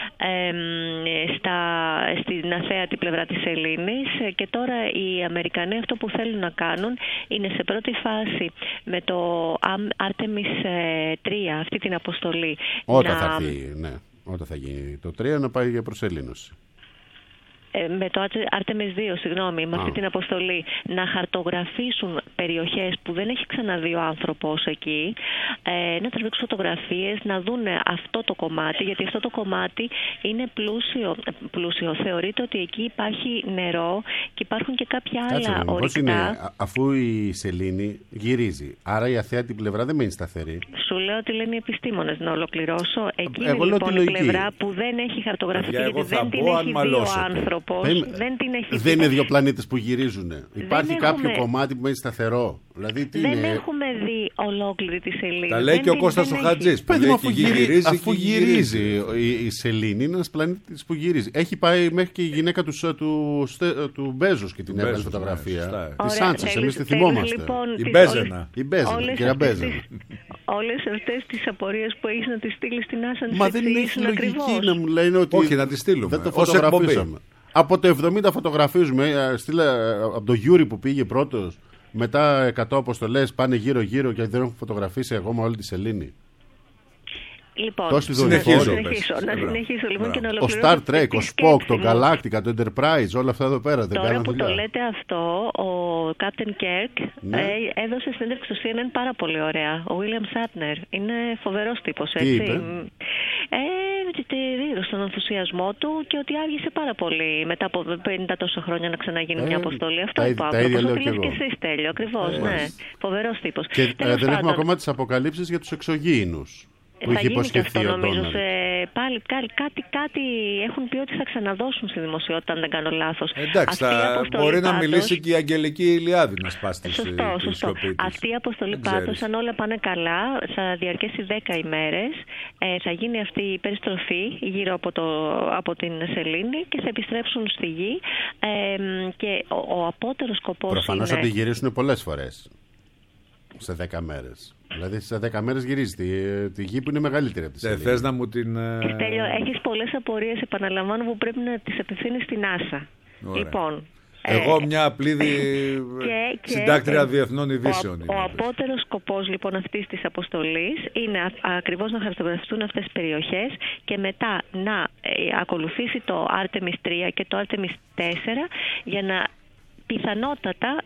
στην αθέατη πλευρά της Σελήνης, και τώρα οι Αμερικανοί αυτό που θέλουν να κάνουν είναι σε πρώτη φάση με το Artemis 3, αυτή την αποστολή. Όταν θα έρθει, ναι. Όταν θα γίνει το 3 να πάει για προσελήνωση. Με το Artemis 2, με αυτή την αποστολή, να χαρτογραφήσουν περιοχές που δεν έχει ξαναδεί ο άνθρωπος εκεί, να τραβήξουν φωτογραφίες, να δουν αυτό το κομμάτι, γιατί αυτό το κομμάτι είναι πλούσιο. Θεωρείται ότι εκεί υπάρχει νερό και υπάρχουν και κάποια άλλα ορυκτά. Πώς είναι, αφού η σελήνη γυρίζει, άρα η αθέατη πλευρά δεν μένει σταθερή. Σου λέω ότι λένε οι επιστήμονες, να ολοκληρώσω. Εκείνη λοιπόν η πλευρά που δεν έχει χαρτογραφηθεί, γιατί δεν την έχει δει ο άνθρωπος. Δεν είναι δύο πλανήτες που γυρίζουν. Υπάρχει κάποιο κομμάτι που μένει σταθερό. Δηλαδή, δεν έχουμε δει ολόκληρη τη σελήνη. Τα λέει και ο Κώστας ο Χατζής. Αφού γυρίζει η σελήνη, είναι ένας πλανήτης που γυρίζει. Έχει πάει μέχρι και η γυναίκα του Μπέζος και την έβγαλε φωτογραφία. Τη Σάντσες, εμείς τη θυμόμαστε. Η Μπέζενα. Κυρία Μπέζενα. Όλες αυτές τις απορίες που έχεις να τις στείλεις στην Άσαν. Μα δεν έχει λογική να μου λένε ότι. Όχι, να τις στείλουμε. Δεν το φωτογραφίσαμε. Από το 70 φωτογραφίζουμε. Από το Γιούρι που πήγε πρώτος, μετά 100 αποστολές πάνε γύρω-γύρω και δεν έχουν φωτογραφίσει ακόμα όλη τη σελήνη. Λοιπόν, να συνεχίσω λοιπόν και να ολοκληρώσω. Ο Star Trek, ο Spock, το Galactica, το Enterprise, όλα αυτά εδώ πέρα. Τώρα που το λέτε αυτό, ο Captain Kirk έδωσε συνέντευξη στο CNN πάρα πολύ ωραία. Ο William Shatner είναι φοβερός τύπος, έτσι. Στον ενθουσιασμό του και ότι άργησε πάρα πολύ μετά από 50 τόσα χρόνια να ξαναγίνει μια αποστολή. Αυτό είπα. Όπως το λέτε και εσείς, Τέλειο, ακριβώς. Ναι. Φοβερός τύπος. Και δεν έχουμε ακόμα τις αποκαλύψεις για τους εξωγήινους. Θα γίνει και αυτό νομίζω. Πάλι κάτι έχουν πει ότι θα ξαναδώσουν στη δημοσιότητα, αν δεν κάνω λάθος. Εντάξει, μπορεί να μιλήσει και η Αγγελική Ηλιάδη να σπάσει τη σιωπή. Αυτή η αποστολή πάντως, αν όλα πάνε καλά, θα διαρκέσει 10 ημέρες. Θα γίνει αυτή η περιστροφή γύρω από την σελήνη και θα επιστρέψουν στη γη. Και ο απότερος σκοπός προφανώς θα τη γυρίσουν πολλές φορές σε 10 μέρες. Δηλαδή σε 10 μέρες γυρίζει τη γη που είναι μεγαλύτερη από τη σελήνη. Θες να μου την. Στέλιο, έχεις πολλές απορίες, επαναλαμβάνω, που πρέπει να τις απευθύνεις στην Άσα. Λοιπόν. Εγώ μια απλή συντάκτρια διεθνών ειδήσεων. Ο απότερος σκοπός λοιπόν αυτής της αποστολής είναι ακριβώς να χαρτογραφιστούν αυτές τις περιοχές και μετά να ακολουθήσει το Artemis 3 και το Artemis 4 για να πιθανότατα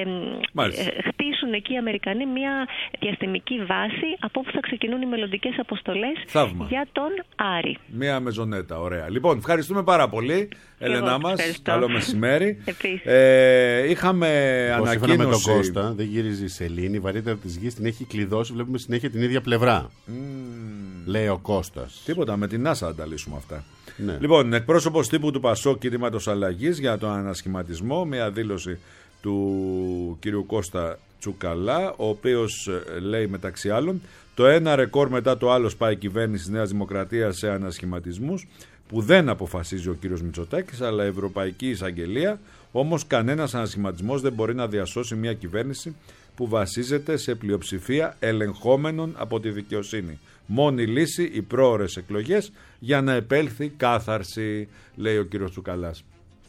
χτίσουν εκεί οι Αμερικανοί μια διαστημική βάση από όπου θα ξεκινούν οι μελλοντικές αποστολές για τον Άρη. Μια μεζονέτα, ωραία. Λοιπόν, ευχαριστούμε πάρα πολύ, Έλενά μας. Καλό μεσημέρι. Είχαμε ανακοίνωση. Με τον Κώστα, δεν γύριζε η σελήνη, η βαρύτητα της γης την έχει κλειδώσει, βλέπουμε συνέχεια την ίδια πλευρά. Λέει ο Κώστας. Τίποτα, με την NASA θα τα λύσουμε αυτά. Ναι. Λοιπόν, εκπρόσωπος τύπου του ΠΑΣΟΚ κινήματος αλλαγής για τον ανασχηματισμό, μια δήλωση του κ. Κώστα Τσουκαλά, ο οποίος λέει μεταξύ άλλων: το ένα ρεκόρ μετά το άλλο σπάει η κυβέρνηση της Νέας Δημοκρατίας σε ανασχηματισμούς που δεν αποφασίζει ο κ. Μητσοτάκης αλλά η Ευρωπαϊκή Εισαγγελία. Όμως κανένας ανασχηματισμός δεν μπορεί να διασώσει μια κυβέρνηση που βασίζεται σε πλειοψηφία ελεγχόμενων από τη δικαιοσύνη. Μόνη λύση οι πρόωρες εκλογές για να επέλθει κάθαρση, λέει ο κύριος Τσουκαλάς.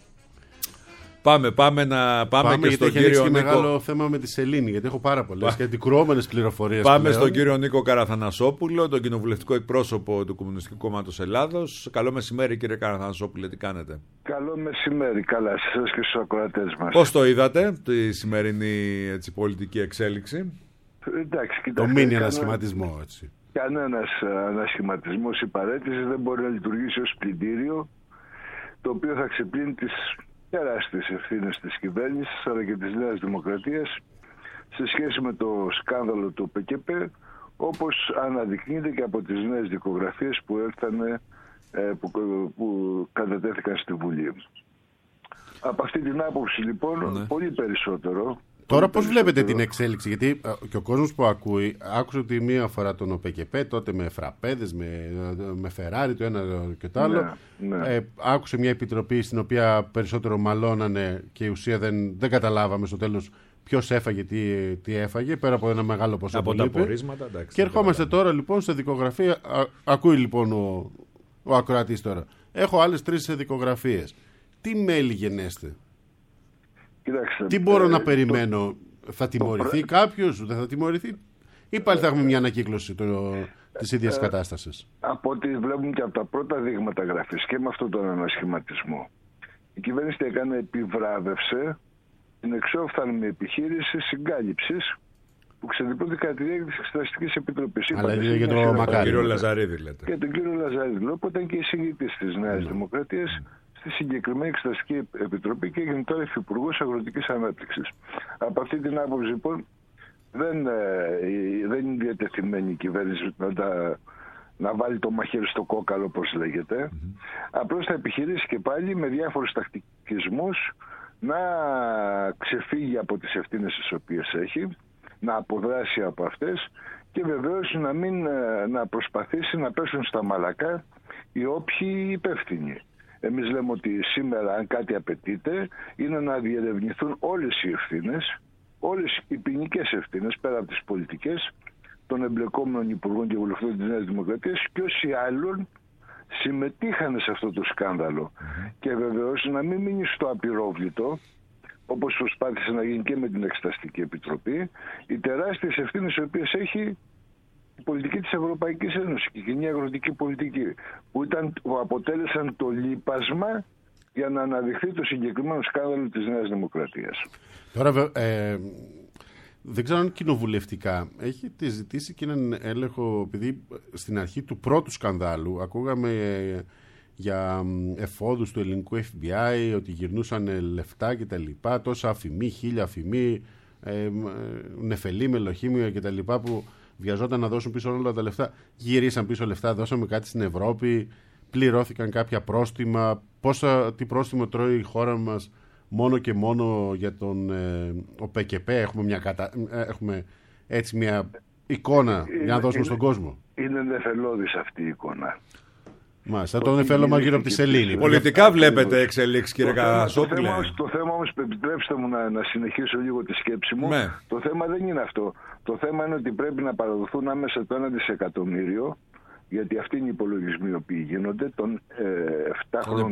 Πάμε και στον κύριο Νίκο. Έχει μεγάλο θέμα με τη σελήνη, γιατί έχω πάρα πολλές και αντικρουόμενες πληροφορίες. Πάμε στον κύριο Νίκο Καραθανασόπουλο, τον κοινοβουλευτικό εκπρόσωπο του Κομμουνιστικού Κόμματος Ελλάδος. Καλό μεσημέρι, κύριε Καραθανασόπουλε, τι κάνετε? Καλό μεσημέρι, καλά σας και στους ακροατές μας. Πώς το είδατε τη σημερινή πολιτική εξέλιξη? Εντάξει, το μίνι ανασχηματισμό, έτσι. Κανένας ανασχηματισμός ή παρέτηση δεν μπορεί να λειτουργήσει ως πλυντήριο, το οποίο θα ξεπλύνει τις τεράστιες ευθύνες της κυβέρνησης αλλά και της Νέας Δημοκρατίας σε σχέση με το σκάνδαλο του ΠΚΠ, όπως αναδεικνύεται και από τις νέες δικογραφίες που κατατέθηκαν στη Βουλή. Από αυτή την άποψη λοιπόν πολύ περισσότερο. Τώρα πώς βλέπετε την εξέλιξη, γιατί και ο κόσμος που ακούει άκουσε ότι μία φορά τον ΟΠΚΠ, τότε με φραπέδες, με Φεράρι το ένα και το άλλο, άκουσε μια επιτροπή στην οποία περισσότερο μαλώνανε και η ουσία δεν καταλάβαμε στο τέλος ποιος έφαγε, τι έφαγε, πέρα από ένα μεγάλο ποσό από τα πορίσματα. Εντάξει, και ερχόμαστε τώρα λοιπόν σε δικογραφία, ακούει λοιπόν ο ακροατής τώρα, έχω άλλες 3 δικογραφίες, τι μέλη γενέστε? Κοιτάξτε, τι μπορώ να περιμένω, θα τιμωρηθεί κάποιος, δεν θα τιμωρηθεί, ή πάλι θα έχουμε μια ανακύκλωση της ίδιας κατάστασης? Από ό,τι βλέπουμε και από τα πρώτα δείγματα γραφής και με αυτόν τον ανασχηματισμό, η κυβέρνηση επιβράβευσε την εξόφθαλμη επιχείρηση συγκάλυψης που ξεδιπλώθηκε κατά τη διάρκεια της Εξεταστικής Επιτροπής. Αλλά για τον Μακάρη. κύριο Λαζαρίδη λέτε. Για τον κύριο Λαζαρίδη, οπότε ήταν και εισηγητής της Νέας Δημοκρατίας στη συγκεκριμένη Εξεταστική Επιτροπή και έγινε τώρα υφυπουργός Αγροτικής Ανάπτυξης. Από αυτή την άποψη λοιπόν δεν είναι διατεθειμένη η κυβέρνηση να βάλει το μαχαίρι στο κόκαλο, όπως λέγεται. Απλώς θα επιχειρήσει και πάλι με διάφορους τακτικισμούς να ξεφύγει από τις ευθύνες τις οποίες έχει, να αποδράσει από αυτές και βεβαίως να προσπαθήσει να πέσουν στα μαλακά οι όποιοι υπεύθυνοι. Εμείς λέμε ότι σήμερα αν κάτι απαιτείται είναι να διερευνηθούν όλες οι ευθύνες, όλες οι ποινικές ευθύνες πέρα από τις πολιτικές των εμπλεκόμενων υπουργών και βουλευτών της Νέας Δημοκρατίας και όσοι άλλων συμμετείχαν σε αυτό το σκάνδαλο. Και βεβαίως να μην μείνει στο απειρόβλητο, όπως προσπάθησε να γίνει και με την Εξεταστική Επιτροπή, οι τεράστιες ευθύνες οι οποίες έχει η πολιτική της Ευρωπαϊκής Ένωσης και η κοινή αγροτική πολιτική, που αποτέλεσαν το λίπασμα για να αναδειχθεί το συγκεκριμένο σκάνδαλο της Νέας Δημοκρατίας. Τώρα δεν ξέρω αν κοινοβουλευτικά έχετε ζητήσει και έναν έλεγχο, επειδή στην αρχή του πρώτου σκανδάλου ακούγαμε για εφόδους του ελληνικού FBI, ότι γυρνούσαν λεφτά και τα λοιπά, τόσα αφημί, 1000 αφημί, νεφελή με λοχήμια και τα λοιπά, που βιαζόταν να δώσουν πίσω όλα τα λεφτά. Γυρίσαν πίσω λεφτά, δώσαμε κάτι στην Ευρώπη, πληρώθηκαν κάποια πρόστιμα. Τι πρόστιμο τρώει η χώρα μας μόνο και μόνο για τον ΟΠΚΠ? Έχουμε έτσι μια εικόνα για να δώσουμε στον κόσμο. Είναι νεφελώδης αυτή η εικόνα. Μάλιστα, το νεφέλωμα γύρω από τη σελήνη. Πολιτικά βλέπετε εξελίξεις, κύριε Κασόπουλε? Το θέμα όμως, επιτρέψτε μου να συνεχίσω λίγο τη σκέψη μου. Ναι. Το θέμα δεν είναι αυτό. Το θέμα είναι ότι πρέπει να παραδοθούν άμεσα το 1 δισεκατομμύριο, γιατί αυτοί είναι οι υπολογισμοί οι οποίοι γίνονται των 7 χρόνων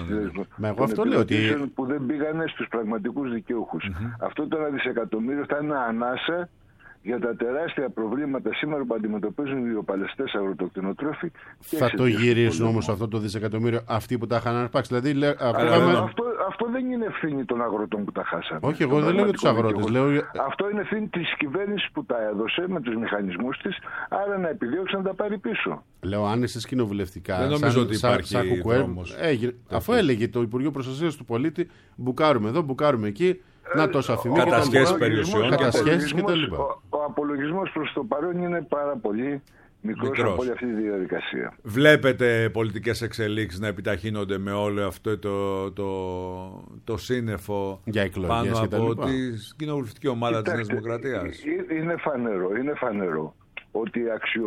επιδοτήσεων που δεν πήγανε στους πραγματικούς δικαιούχους. Αυτό το 1 δισεκατομμύριο θα είναι ανάσα για τα τεράστια προβλήματα σήμερα που αντιμετωπίζουν οι βιοπαλαιστές αγροτοκτηνοτρόφοι. Θα το γυρίσουν όμως αυτό το δισεκατομμύριο αυτοί που τα είχαν αρπάξει? Δηλαδή, αυτό δεν είναι ευθύνη των αγροτών που τα χάσανε. Όχι, εγώ δεν λέω για τους αγρότες. Αυτό είναι ευθύνη της κυβέρνησης που τα έδωσε με τους μηχανισμούς της, άρα να επιδιώξει να τα πάρει πίσω. Λέω, αν εσείς κοινοβουλευτικά, δεν νομίζω ότι υπάρχει δρόμος. Αφού έλεγε το Υπουργείο Προστασίας του Πολίτη, μπουκάρουμε εδώ, μπουκάρουμε εκεί, να τόσο αφημί, κατασχέσεις περιουσιών, κατασχέσεις κτλ. Ο απολογισμός προς το παρόν είναι πάρα πολύ μικρός από όλη αυτή τη διαδικασία. Βλέπετε πολιτικές εξελίξεις να επιταχύνονται με όλο αυτό το σύννεφο πάνω από τη κοινοβουλευτική ομάδα της Νέας Δημοκρατίας? Είναι φανερό ότι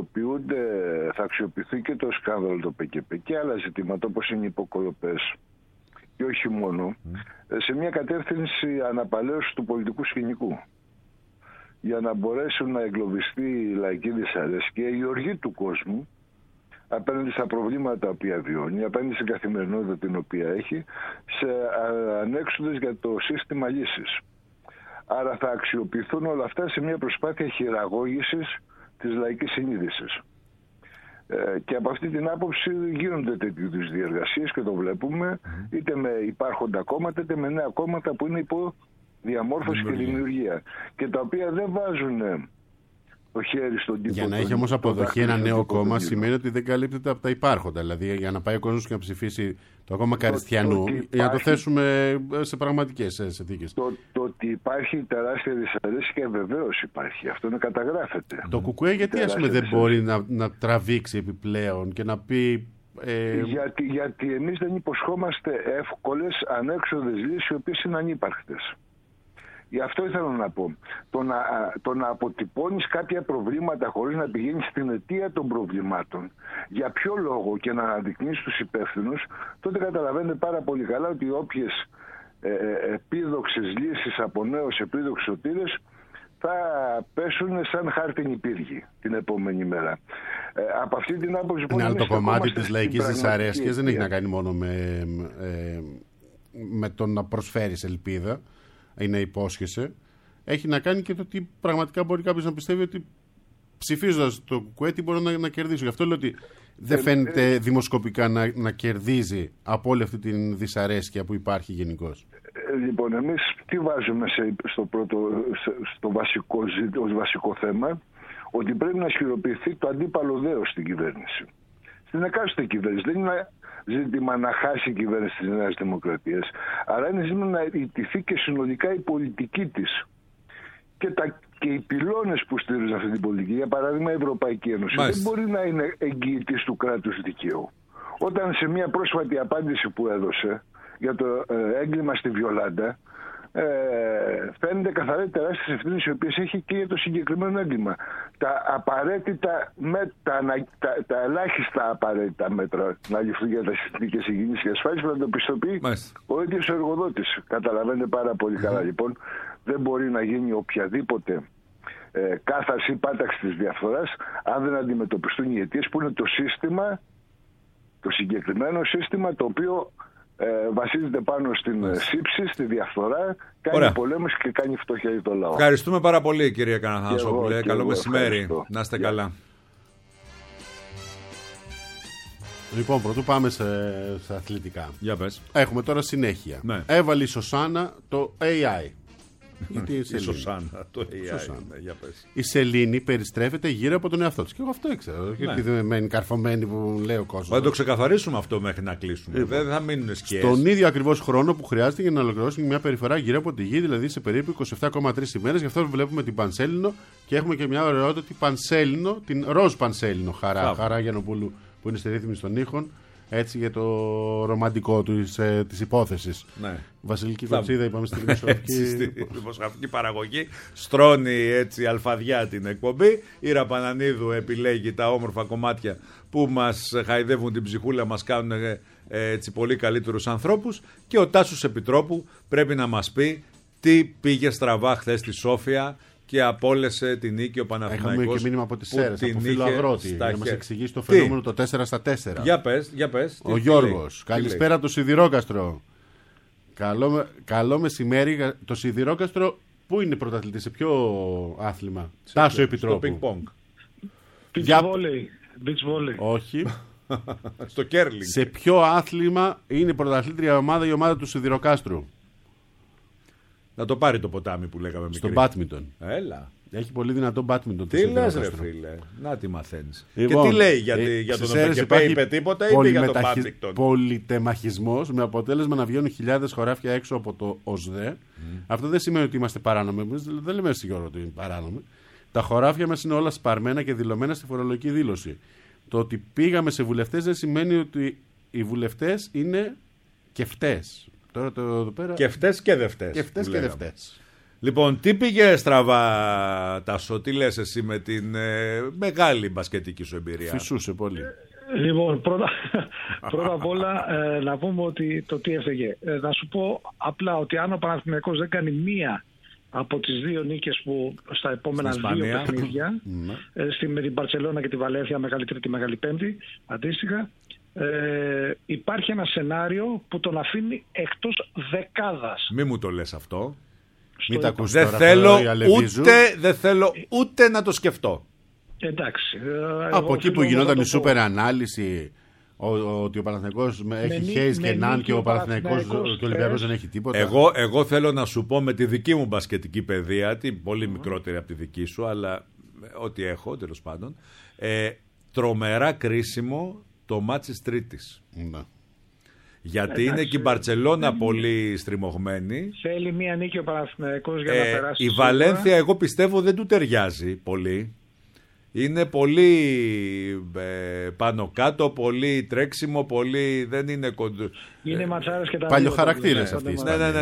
θα αξιοποιηθεί και το σκάνδαλο του ΠΚΠ και άλλα ζητήματα όπως είναι οι υποκολοπές και όχι μόνο, σε μια κατεύθυνση αναπαλαίωσης του πολιτικού σκηνικού, για να μπορέσουν να εγκλωβιστεί η λαϊκή δυσαρέσκεια, η οργή του κόσμου απέναντι στα προβλήματα τα οποία βιώνει, απέναντι στην καθημερινότητα την οποία έχει, σε ανέξοδες για το σύστημα λύσης. Άρα θα αξιοποιηθούν όλα αυτά σε μια προσπάθεια χειραγώγησης της λαϊκής συνείδησης. Και από αυτή την άποψη γίνονται τέτοιου είδους διεργασίες και το βλέπουμε είτε με υπάρχοντα κόμματα είτε με νέα κόμματα που είναι υπό διαμόρφωση και δημιουργία και τα οποία δεν βάζουν το χέρι στον τύπο. Για να έχει όμως αποδοχή ένα νέο κόμμα σημαίνει ότι δεν καλύπτεται από τα υπάρχοντα. Δηλαδή για να πάει ο κόσμος και να ψηφίσει το κόμμα Καριστιανού, για να το θέσουμε σε πραγματικές συνθήκες. Το ότι υπάρχει τεράστια δυσαρέσκεια βεβαίως υπάρχει. Αυτό να καταγράφεται. Το ΚΚΕ γιατί δεν μπορεί να τραβήξει επιπλέον και να πει... Γιατί εμείς δεν υποσχόμαστε εύκολες ανέξοδες λύσεις οι οποίες είναι ανύπαρκτες. Γι' αυτό ήθελα να πω. Το να αποτυπώνεις κάποια προβλήματα χωρίς να πηγαίνεις στην αιτία των προβλημάτων, για ποιο λόγο, και να αναδεικνύεις τους υπεύθυνους, τότε καταλαβαίνετε πάρα πολύ καλά ότι όποιες επίδοξες λύσεις από νέους επίδοξους σωτήρες θα πέσουν σαν χάρτινη πύργη την επόμενη μέρα. Από αυτή την άποψη... Ναι, αλλά το κομμάτι της λαϊκής δυσαρέσκειας δεν έχει να κάνει μόνο με το να προσφέρεις ελπίδα ή να υπόσχεσαι. Έχει να κάνει και το ότι πραγματικά μπορεί κάποιος να πιστεύει ότι ψηφίζοντας το ΚΚΕ μπορεί να κερδίσει. Γι' αυτό λέω ότι δεν φαίνεται δημοσκοπικά να κερδίζει από όλη αυτή την δυσαρέσκεια που υπάρχει γενικώς. Λοιπόν, εμείς τι βάζουμε ως βασικό θέμα? Ότι πρέπει να ισχυροποιηθεί το αντίπαλο δέος στην κυβέρνηση. Στην εκάστοτε κυβέρνηση. Δεν είναι ζήτημα να χάσει η κυβέρνηση της Νέας Δημοκρατίας, αλλά είναι ζήτημα να ιτηθεί και συνολικά η πολιτική της. Και οι πυλώνες που στηρίζουν αυτή την πολιτική, για παράδειγμα η Ευρωπαϊκή Ένωση, δεν μπορεί να είναι εγγυητής του κράτους δικαίου. Όταν σε μια πρόσφατη απάντηση που έδωσε για το έγκλημα στη Βιολάντα, φαίνεται καθαρά τεράστιες ευθύνες οι οποίες έχει και για το συγκεκριμένο έγκλημα. Τα απαραίτητα τα ελάχιστα απαραίτητα μέτρα να ληφθούν για τα συνθήκες υγιεινής και ασφάλισης να το πιστοποιεί ο ίδιος ο εργοδότης. Καταλαβαίνετε πάρα πολύ καλά λοιπόν. Δεν μπορεί να γίνει οποιαδήποτε κάθαρση ή πάταξη της διαφθοράς αν δεν αντιμετωπιστούν οι αιτίες που είναι το σύστημα, το συγκεκριμένο σύστημα το οποίο βασίζεται πάνω στην σύψη, στη διαφθορά, κάνει πολέμους και κάνει φτώχεια για το λαό. Ευχαριστούμε πάρα πολύ, κύριε Καναθανασόπουλε. Καλό μεσημέρι. Να είστε καλά. Λοιπόν, πρωτού πάμε σε αθλητικά. Για πες. Έχουμε τώρα συνέχεια. Ναι. Έβαλε η Σωσάνα το AI. Η Σωσάνα, το AI. Για πες. Η Σελήνη περιστρέφεται γύρω από τον εαυτό της. Και εγώ αυτό ήξερα. Γιατί δεν μένει καρφωμένη που λέει ο κόσμος. Θα το ξεκαθαρίσουμε αυτό μέχρι να κλείσουμε. Δεν θα μείνουν σκιές. Στον ίδιο ακριβώς χρόνο που χρειάζεται για να ολοκληρώσει μια περιφορά γύρω από τη γη, δηλαδή σε περίπου 27,3 ημέρες. Γι' αυτό βλέπουμε την Πανσέλινο και έχουμε και μια ωραιότατη Πανσέλινο, την ροζ Πανσέλινο Χαρά Γιαννοπούλου που είναι στη ρύθμιση των ήχων. Έτσι για το ρομαντικό της υπόθεσης. Ναι. Βασιλική Κοτσίδα, είπαμε στη δημοσιογραφική παραγωγή. Στρώνει έτσι αλφαδιά την εκπομπή. Η Ραπανανίδου επιλέγει τα όμορφα κομμάτια που μας χαϊδεύουν την ψυχούλα, μας κάνουν έτσι πολύ καλύτερους ανθρώπους. Και ο Τάσος Επιτρόπου πρέπει να μας πει τι πήγε στραβά χθες στη Σόφια και απόλυσε την νίκη ο Παναθηναϊκός. Έχουμε και μήνυμα από τις Σέρρες, από φίλο Αγρότη, για να μας εξηγήσει το φαινόμενο το 4-4. Για πες. Ο Γιώργος, καλησπέρα το Σιδηρόκαστρο. Καλό μεσημέρι. Το Σιδηρόκαστρο πού είναι πρωταθλητής, σε ποιο άθλημα? Τάσο Επιτρόπου. Στο πινκ-πονγκ. Beach volley. Όχι. Στο κέρλινγκ. Σε ποιο άθλημα είναι πρωταθλήτρια ομάδα η ομάδα του Σιδηροκάστρου? Να το πάρει το ποτάμι που λέγαμε μικρή. Στο μπάτμιντον. Έλα. Έχει πολύ δυνατό μπάτμιντον. Τι λες ρε φίλε. Να τι μαθαίνεις. Λοιπόν, και τι λέει για τον ΟΠΕΚΕΠΕ, είπε τίποτα ή για τον μπάτμιντον? Πολυτεμαχισμός με αποτέλεσμα να βγαίνουν χιλιάδες χωράφια έξω από το ΟΣΔΕ. Αυτό δεν σημαίνει ότι είμαστε παράνομοι. Δεν λέμε σίγουρα ότι είναι παράνομοι. Τα χωράφια μας είναι όλα σπαρμένα και δηλωμένα στη φορολογική δήλωση. Το ότι πήγαμε σε βουλευτές δεν σημαίνει ότι οι βουλευτές είναι κεφτές. Τώρα εδώ πέρα... Και φτές και δευτές. Λοιπόν, τι πήγε στραβά, Τάσο, τι λες εσύ με την μεγάλη μπασκετική σου εμπειρία? Φυσούσε πολύ. Λοιπόν, πρώτα απ' όλα να πούμε ότι το τι έφεγε. Να σου πω απλά ότι αν ο Παναθηναϊκός δεν κάνει μία από τις δύο νίκες που στα επόμενα δύο παιχνίδια με την Μπαρσελόνα και τη Βαλένθια, Μεγάλη Τρίτη, Μεγάλη Πέμπτη αντίστοιχα, υπάρχει ένα σενάριο που τον αφήνει εκτός δεκάδας. Μη μου το λες αυτό. Μην τα ακούσεις δεν τώρα, δεν θέλω ούτε να το σκεφτώ. Εντάξει. Από εκεί που γινόταν η σούπερ ανάλυση ότι ο Παναθηναϊκός έχει Χέις και Ναν και ο Παναθηναϊκός και ο Ολυμπιακός δεν έχει τίποτα. Εγώ θέλω να σου πω με τη δική μου μπασκετική παιδεία, την πολύ μικρότερη από τη δική σου, αλλά ό,τι έχω τέλος πάντων. Τρομερά κρίσιμο το μάτς της Τρίτης. Ναι. Γιατί είναι και η Μπαρτσελώνα πολύ στριμωγμένη. Θέλει μία νίκη ο Παναθηναϊκός για να περάσει. Η Βαλένθια εγώ πιστεύω δεν του ταιριάζει πολύ. Είναι πολύ πάνω κάτω, πολύ τρέξιμο, πολύ δεν είναι κοντού. Είναι ματσάρες και τα παλιοχαρακτήρες αυτοί.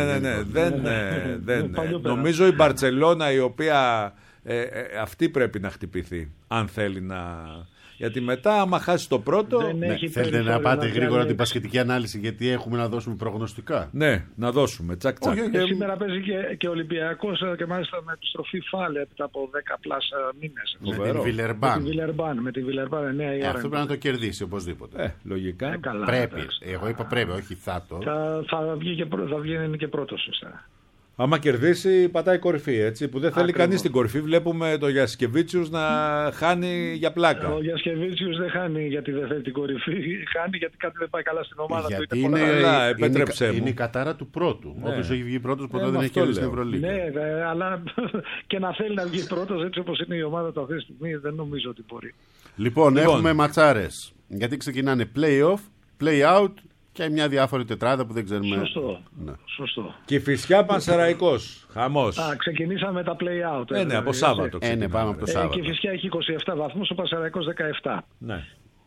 Ναι. Νομίζω η Μπαρτσελώνα η οποία αυτή πρέπει να χτυπηθεί αν θέλει να... Γιατί μετά, άμα χάσει το πρώτο. Θέλετε να πάτε γρήγορα την πασχετική ανάλυση, γιατί έχουμε να δώσουμε προγνωστικά. Ναι, να δώσουμε. Τσακ. Σήμερα παίζει και ο Ολυμπιακός και μάλιστα με επιστροφή Φάλε από 10 πλάς μήνες. Με τη Βιλερμπάν 9 η ώρα. Αυτό πρέπει να το κερδίσει οπωσδήποτε. Λογικά. Πρέπει. Εγώ είπα πρέπει, όχι θα το. Θα βγει και πρώτος. Άμα κερδίσει, πατάει κορυφή, έτσι. Που δεν θέλει κανείς την κορυφή. Βλέπουμε το Γιασκεβίτσιους να χάνει για πλάκα. Ο Γιασκεβίτσιους δεν χάνει γιατί δεν θέλει την κορυφή. Χάνει γιατί κάτι δεν πάει καλά στην ομάδα γιατί του. Είναι η κατάρα του πρώτου. Ναι. Όποιος έχει βγει πρώτος ποτέ δεν έχει κερδίσει την Ευρωλίγα. Ναι, αλλά και να θέλει να βγει πρώτος έτσι όπως είναι η ομάδα του αυτή τη στιγμή, δεν νομίζω ότι μπορεί. Λοιπόν, έχουμε ματσάρες. Γιατί ξεκινάνε play-off, play-out. Και μια διάφορη τετράδα που δεν ξέρουμε. Σωστό. Κηφισιά Πανσεραϊκός. Χαμός. Ξεκινήσαμε με τα play-out. Ναι, από Σάββατο. Ναι, πάμε από το Σάββατο. Η Κηφισιά έχει 27 βαθμούς, ο Πανσεραϊκός 17. Ναι.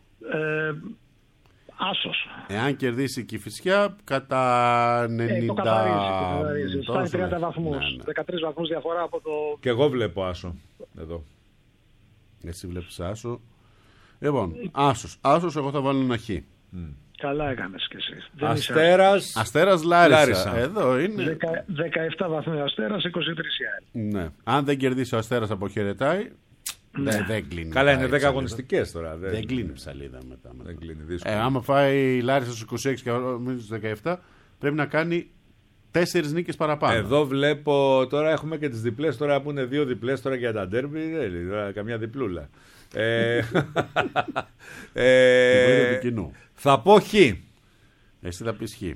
Άσος. Εάν κερδίσει η Κηφισιά, κατά 90. Το καθαρίζει. Φτάνει 30 βαθμούς. Ναι. 13 βαθμούς διαφορά από το. Και εγώ βλέπω Άσο. Εδώ. Εσύ βλέπεις Άσο. Λοιπόν, Άσος, εγώ θα βάλω ένα χ. Καλά έκανες κι εσύ. Αστέρας Λάρισα. Εδώ είναι. 17 βαθμοί Αστέρας, 23 η ΑΕΛ. Ναι. Αν δεν κερδίσει ο Αστέρας αποχαιρετάει. Δεν κλείνει. Καλά, είναι 10 αγωνιστικές τώρα. Δεν κλείνει ψαλίδα μετά. Δεν κλείνει, δύσκολο. Άμα φάει η Λάρισα στους 26 και στους 17, πρέπει να κάνει 4 νίκες παραπάνω. Εδώ βλέπω, τώρα έχουμε και τις διπλές, τώρα που είναι 2 διπλές τώρα για τα ντέρμπι, καμιά διπλούλα. Θα πω χ. Εσύ θα πεις χ.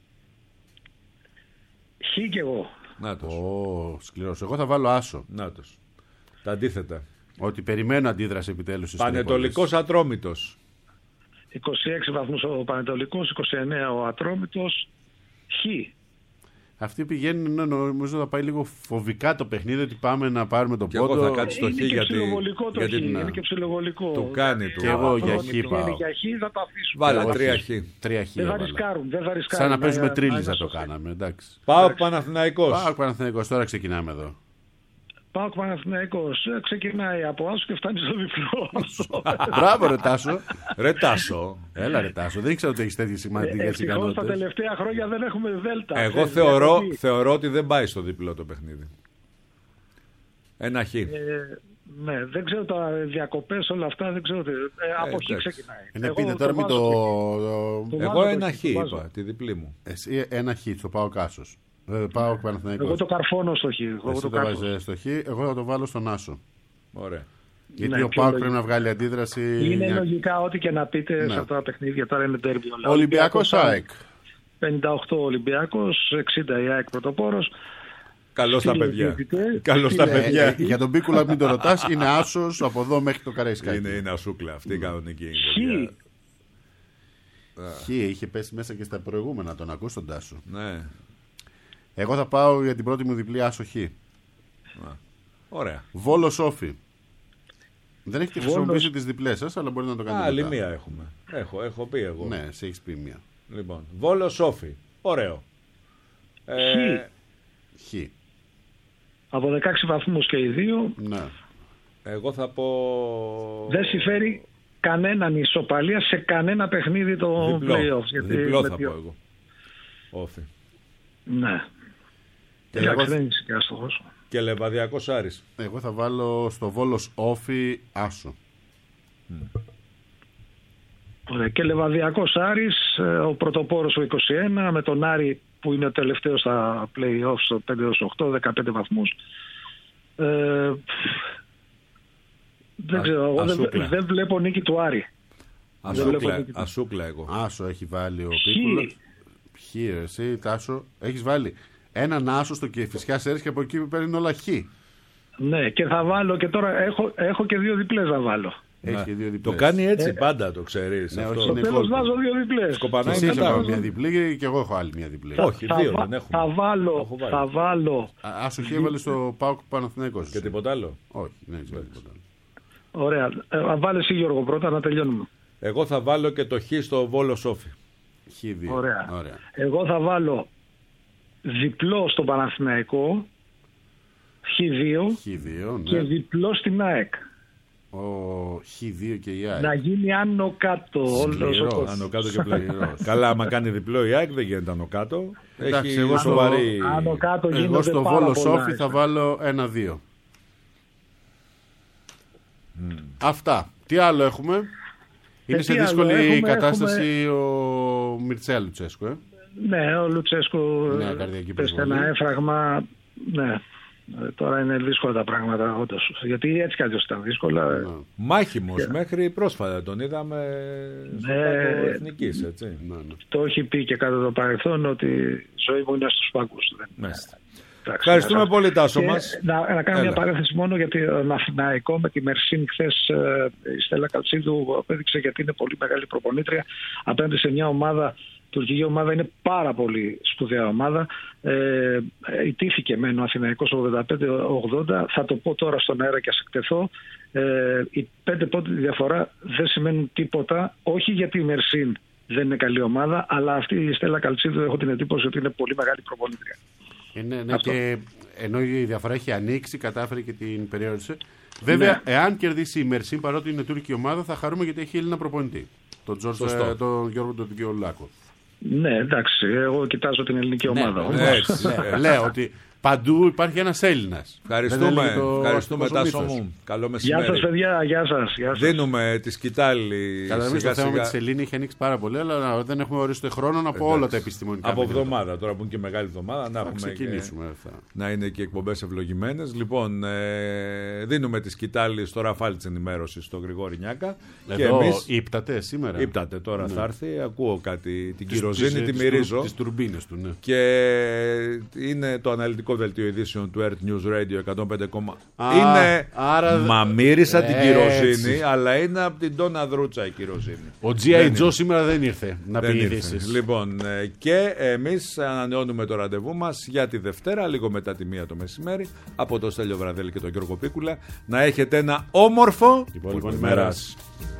Χ κι εγώ. Νάτος. Σκληρός. Εγώ θα βάλω Άσο. Νάτος. Τα αντίθετα. Ότι περιμένω αντίδραση επιτέλους. Πανετολικός Ατρόμητος. 26 βαθμούς ο Πανετολικός, 29 ο Ατρόμητος. Χ. Αυτοί πηγαίνουν, νομίζω θα πάει λίγο φοβικά το παιχνίδι, ότι πάμε να πάρουμε τον πόντο. Εγώ θα κάτσει το χ γιατί είναι και ψιλοβολικό. Το κάνει και εγώ για χ πάω. Για χ θα το αφήσουμε. Βάλε 3 χ. Δεν θα ρισκάρουν. Σαν να παίζουμε τρίλιζα το κάναμε. Εντάξει. Πάω Παναθηναϊκός. Τώρα ξεκινάμε εδώ. Πάω Παναθηναϊκός. Ξεκινάει από Άσο και φτάνει στο διπλό. Μπράβο ρε Τάσο. Ρε Τάσο. Έλα ρε Τάσο. Δεν ήξερα ότι έχεις τέτοιες σημαντικές ικανότητες. Τα τελευταία χρόνια δεν έχουμε δέλτα. Εγώ θεωρώ ότι δεν πάει στο διπλό το παιχνίδι. Ένα χ. Ναι, δεν ξέρω τα διακοπές όλα αυτά, δεν ξέρω. Από χ ξεκινάει. Είναι πείτε τώρα μην το. Εγώ ένα χ είπα, τη διπλή μου. Εσύ ένα χ, το πάω Κάσος. Εγώ το καρφώνω στο χ. Εσύ το βάζεις στο χ, εγώ θα το βάλω στον Άσο. Ωραία. Γιατί ο Πάοκ πρέπει να βγάλει αντίδραση. Είναι λογικά ό,τι και να πείτε σε αυτά τα παιχνίδια. Τώρα είναι τέρμι όλα. Ολυμπιακός ΑΕΚ. 58 Ολυμπιακός, 60 η ΑΕΚ πρωτοπόρος. Καλώς τα παιδιά. Καλώς τα παιδιά. Για τον Πίκουλα μην το ρωτάς, είναι Άσος από εδώ μέχρι το Καραϊσκάκι. Είναι ασούκλα αυτή η κανονική. Χ, είχε πέσει μέσα και στα προηγούμενα, τον ακούς τον Τάσο. Ναι. Εγώ θα πάω για την πρώτη μου διπλή Άσο Χ. Ωραία. Βόλος Όφι. Δεν έχετε χρησιμοποιήσει τις διπλές σας, αλλά μπορείτε να το κάνετε. Άλλη μία έχουμε. Έχω πει εγώ. Ναι, σε έχεις πει μία. Λοιπόν, Βόλος Όφι. Ωραίο. Χ. Από 16 βαθμούς και οι δύο. Ναι. Εγώ θα πω. Δεν συμφέρει κανέναν ισοπαλία σε κανένα παιχνίδι το play-off. Διπλό θα πω εγώ. Όφι. Ναι. Εντάξει, δεν είναι και άστοχος. Και Λεβαδιακός Άρης. Εγώ θα βάλω στο Βόλος Όφι Άσο. Ωραία. Και Λεβαδιακός Άρης, ο πρωτοπόρος ο 21, με τον Άρη που είναι ο τελευταίος στα play-off στο 5-8, 15 βαθμούς. Δεν ξέρω, δεν βλέπω νίκη του Άρη. Ασούκλα εγώ. Άσο έχει βάλει ο Πίκουλας. Χ, εσύ Τάσο, έχεις βάλει έναν Άσο στο Κηφισιά Σέρις και από εκεί παίρνει όλα Χ. Ναι, και θα βάλω και τώρα έχω και 2 διπλές να βάλω. Το κάνει έτσι πάντα, το ξέρεις. Ναι, στο τέλος βάζω 2 διπλές. Σκοπανάει μετά μια διπλή και εγώ έχω άλλη μια διπλή. Όχι, 2 δεν έχουμε. Θα βάλω. Άσοχη έβαλε στο ΠΑΟΚ Παναθηναϊκός. Και τίποτα άλλο. Όχι, δεν έχει βάλει τίποτα άλλο. Ωραία. Βάλε εσύ, Γιώργο, πρώτα να τελειώνουμε. Εγώ θα βάλω και το Χ στο Βόλο Σόφι. Χ2. Ωραία. Εγώ θα βάλω διπλό στο Παναθηναϊκό, Χ2 και διπλό στην ΑΕΚ. Ο Χ2 και η ΑΕΚ. Να γίνει άνω κάτω. Άνω κάτω και πλέον. Καλά, άμα κάνει διπλό η ΑΕΚ δεν γίνεται άνω κάτω. Έχει εγώ σοβαρή. Άνω κάτω γίνονται. Εγώ στο Βόλο Σόφι θα βάλω 1-2. Αυτά. Τι άλλο έχουμε? Είναι σε δύσκολη κατάσταση ο Μιρτσέα Λουτσέσκου. Ναι, ο Λουτσέσκου πέστε ένα έφραγμα. Ναι, τώρα είναι δύσκολα τα πράγματα όντως. Γιατί έτσι κι αλλιώς ήταν δύσκολα. Μάχημος μέχρι πρόσφατα τον είδαμε στο κάτω εθνικής, έτσι. Το έχει πει και κατά το παρελθόν ότι η ζωή μου είναι στους πάγκους. Ευχαριστούμε πολύ, Τάσο μας. Να κάνω μια παρένθεση μόνο για τον Αθηναϊκό με τη Μερσίν. Χθες η Στέλλα Καλτσίδου απέδειξε γιατί είναι πολύ μεγάλη προπονήτρια απέναντι σε μια ομάδα. Η τουρκική ομάδα είναι πάρα πολύ σπουδαία ομάδα. Ιτήθηκε με ο Αθηναϊκός 85-80. Θα το πω τώρα στον αέρα και ας εκτεθώ. Οι 5 πόντοι διαφορά δεν σημαίνουν τίποτα. Όχι γιατί η Μερσίν δεν είναι καλή ομάδα, αλλά αυτή η Στέλλα Καλτσίδου έχω την εντύπωση ότι είναι πολύ μεγάλη προπονήτρια. Ναι, και ενώ η διαφορά έχει ανοίξει, κατάφερε και την περιόρισε. Βέβαια, εάν κερδίσει η Μερσίν, παρότι είναι τουρκική ομάδα, θα χαρούμε γιατί έχει Έλληνα προπονητή. Τον Γιώργο τον Δικαιολάκο. Ναι, εντάξει, εγώ κοιτάζω την ελληνική ομάδα. Λέω ότι παντού υπάρχει ένας Έλληνας. Ευχαριστούμε, Τάσο μου. Καλό μεσημέρι. Γεια σας, παιδιά. Γεια σας. Δίνουμε τη σκητάλη. Καταλαβαίνετε, το θέμα με τη σελήνη έχει ανοίξει πάρα πολύ, αλλά δεν έχουμε ορίσει χρόνο να πω όλα τα επιστημονικά. Από εβδομάδα, τώρα που είναι και μεγάλη εβδομάδα, να ξεκινήσουμε. Να είναι και εκπομπές ευλογημένες. Λοιπόν, δίνουμε τη σκητάλη στο Ραφάλ της ενημέρωσης, στο Γρηγόρη Νιάκα. Και εμείς ύπτατε σήμερα. Ύπτατε τώρα, θα έρθει. Ακούω κάτι, την κυροζήνη, τη μυρίζω. Τις τουρμπίνες του, ναι. Και είναι το αναλυτικό δελτίο ειδήσεων του Earth News Radio 105. Μα μύρισα την κυροζήνη, αλλά είναι από την Τόνα Δρούτσα η κυροζήνη. Ο G.I. Joe σήμερα δεν ήρθε να πει ειδήσεις. Λοιπόν, και εμείς ανανεώνουμε το ραντεβού μας για τη Δευτέρα, λίγο μετά τη 1 το μεσημέρι, από τον Στέλιο Βραδέλη και τον Γιώργο Πίκουλα. Να έχετε ένα όμορφο υπόλοιπο ημέρας.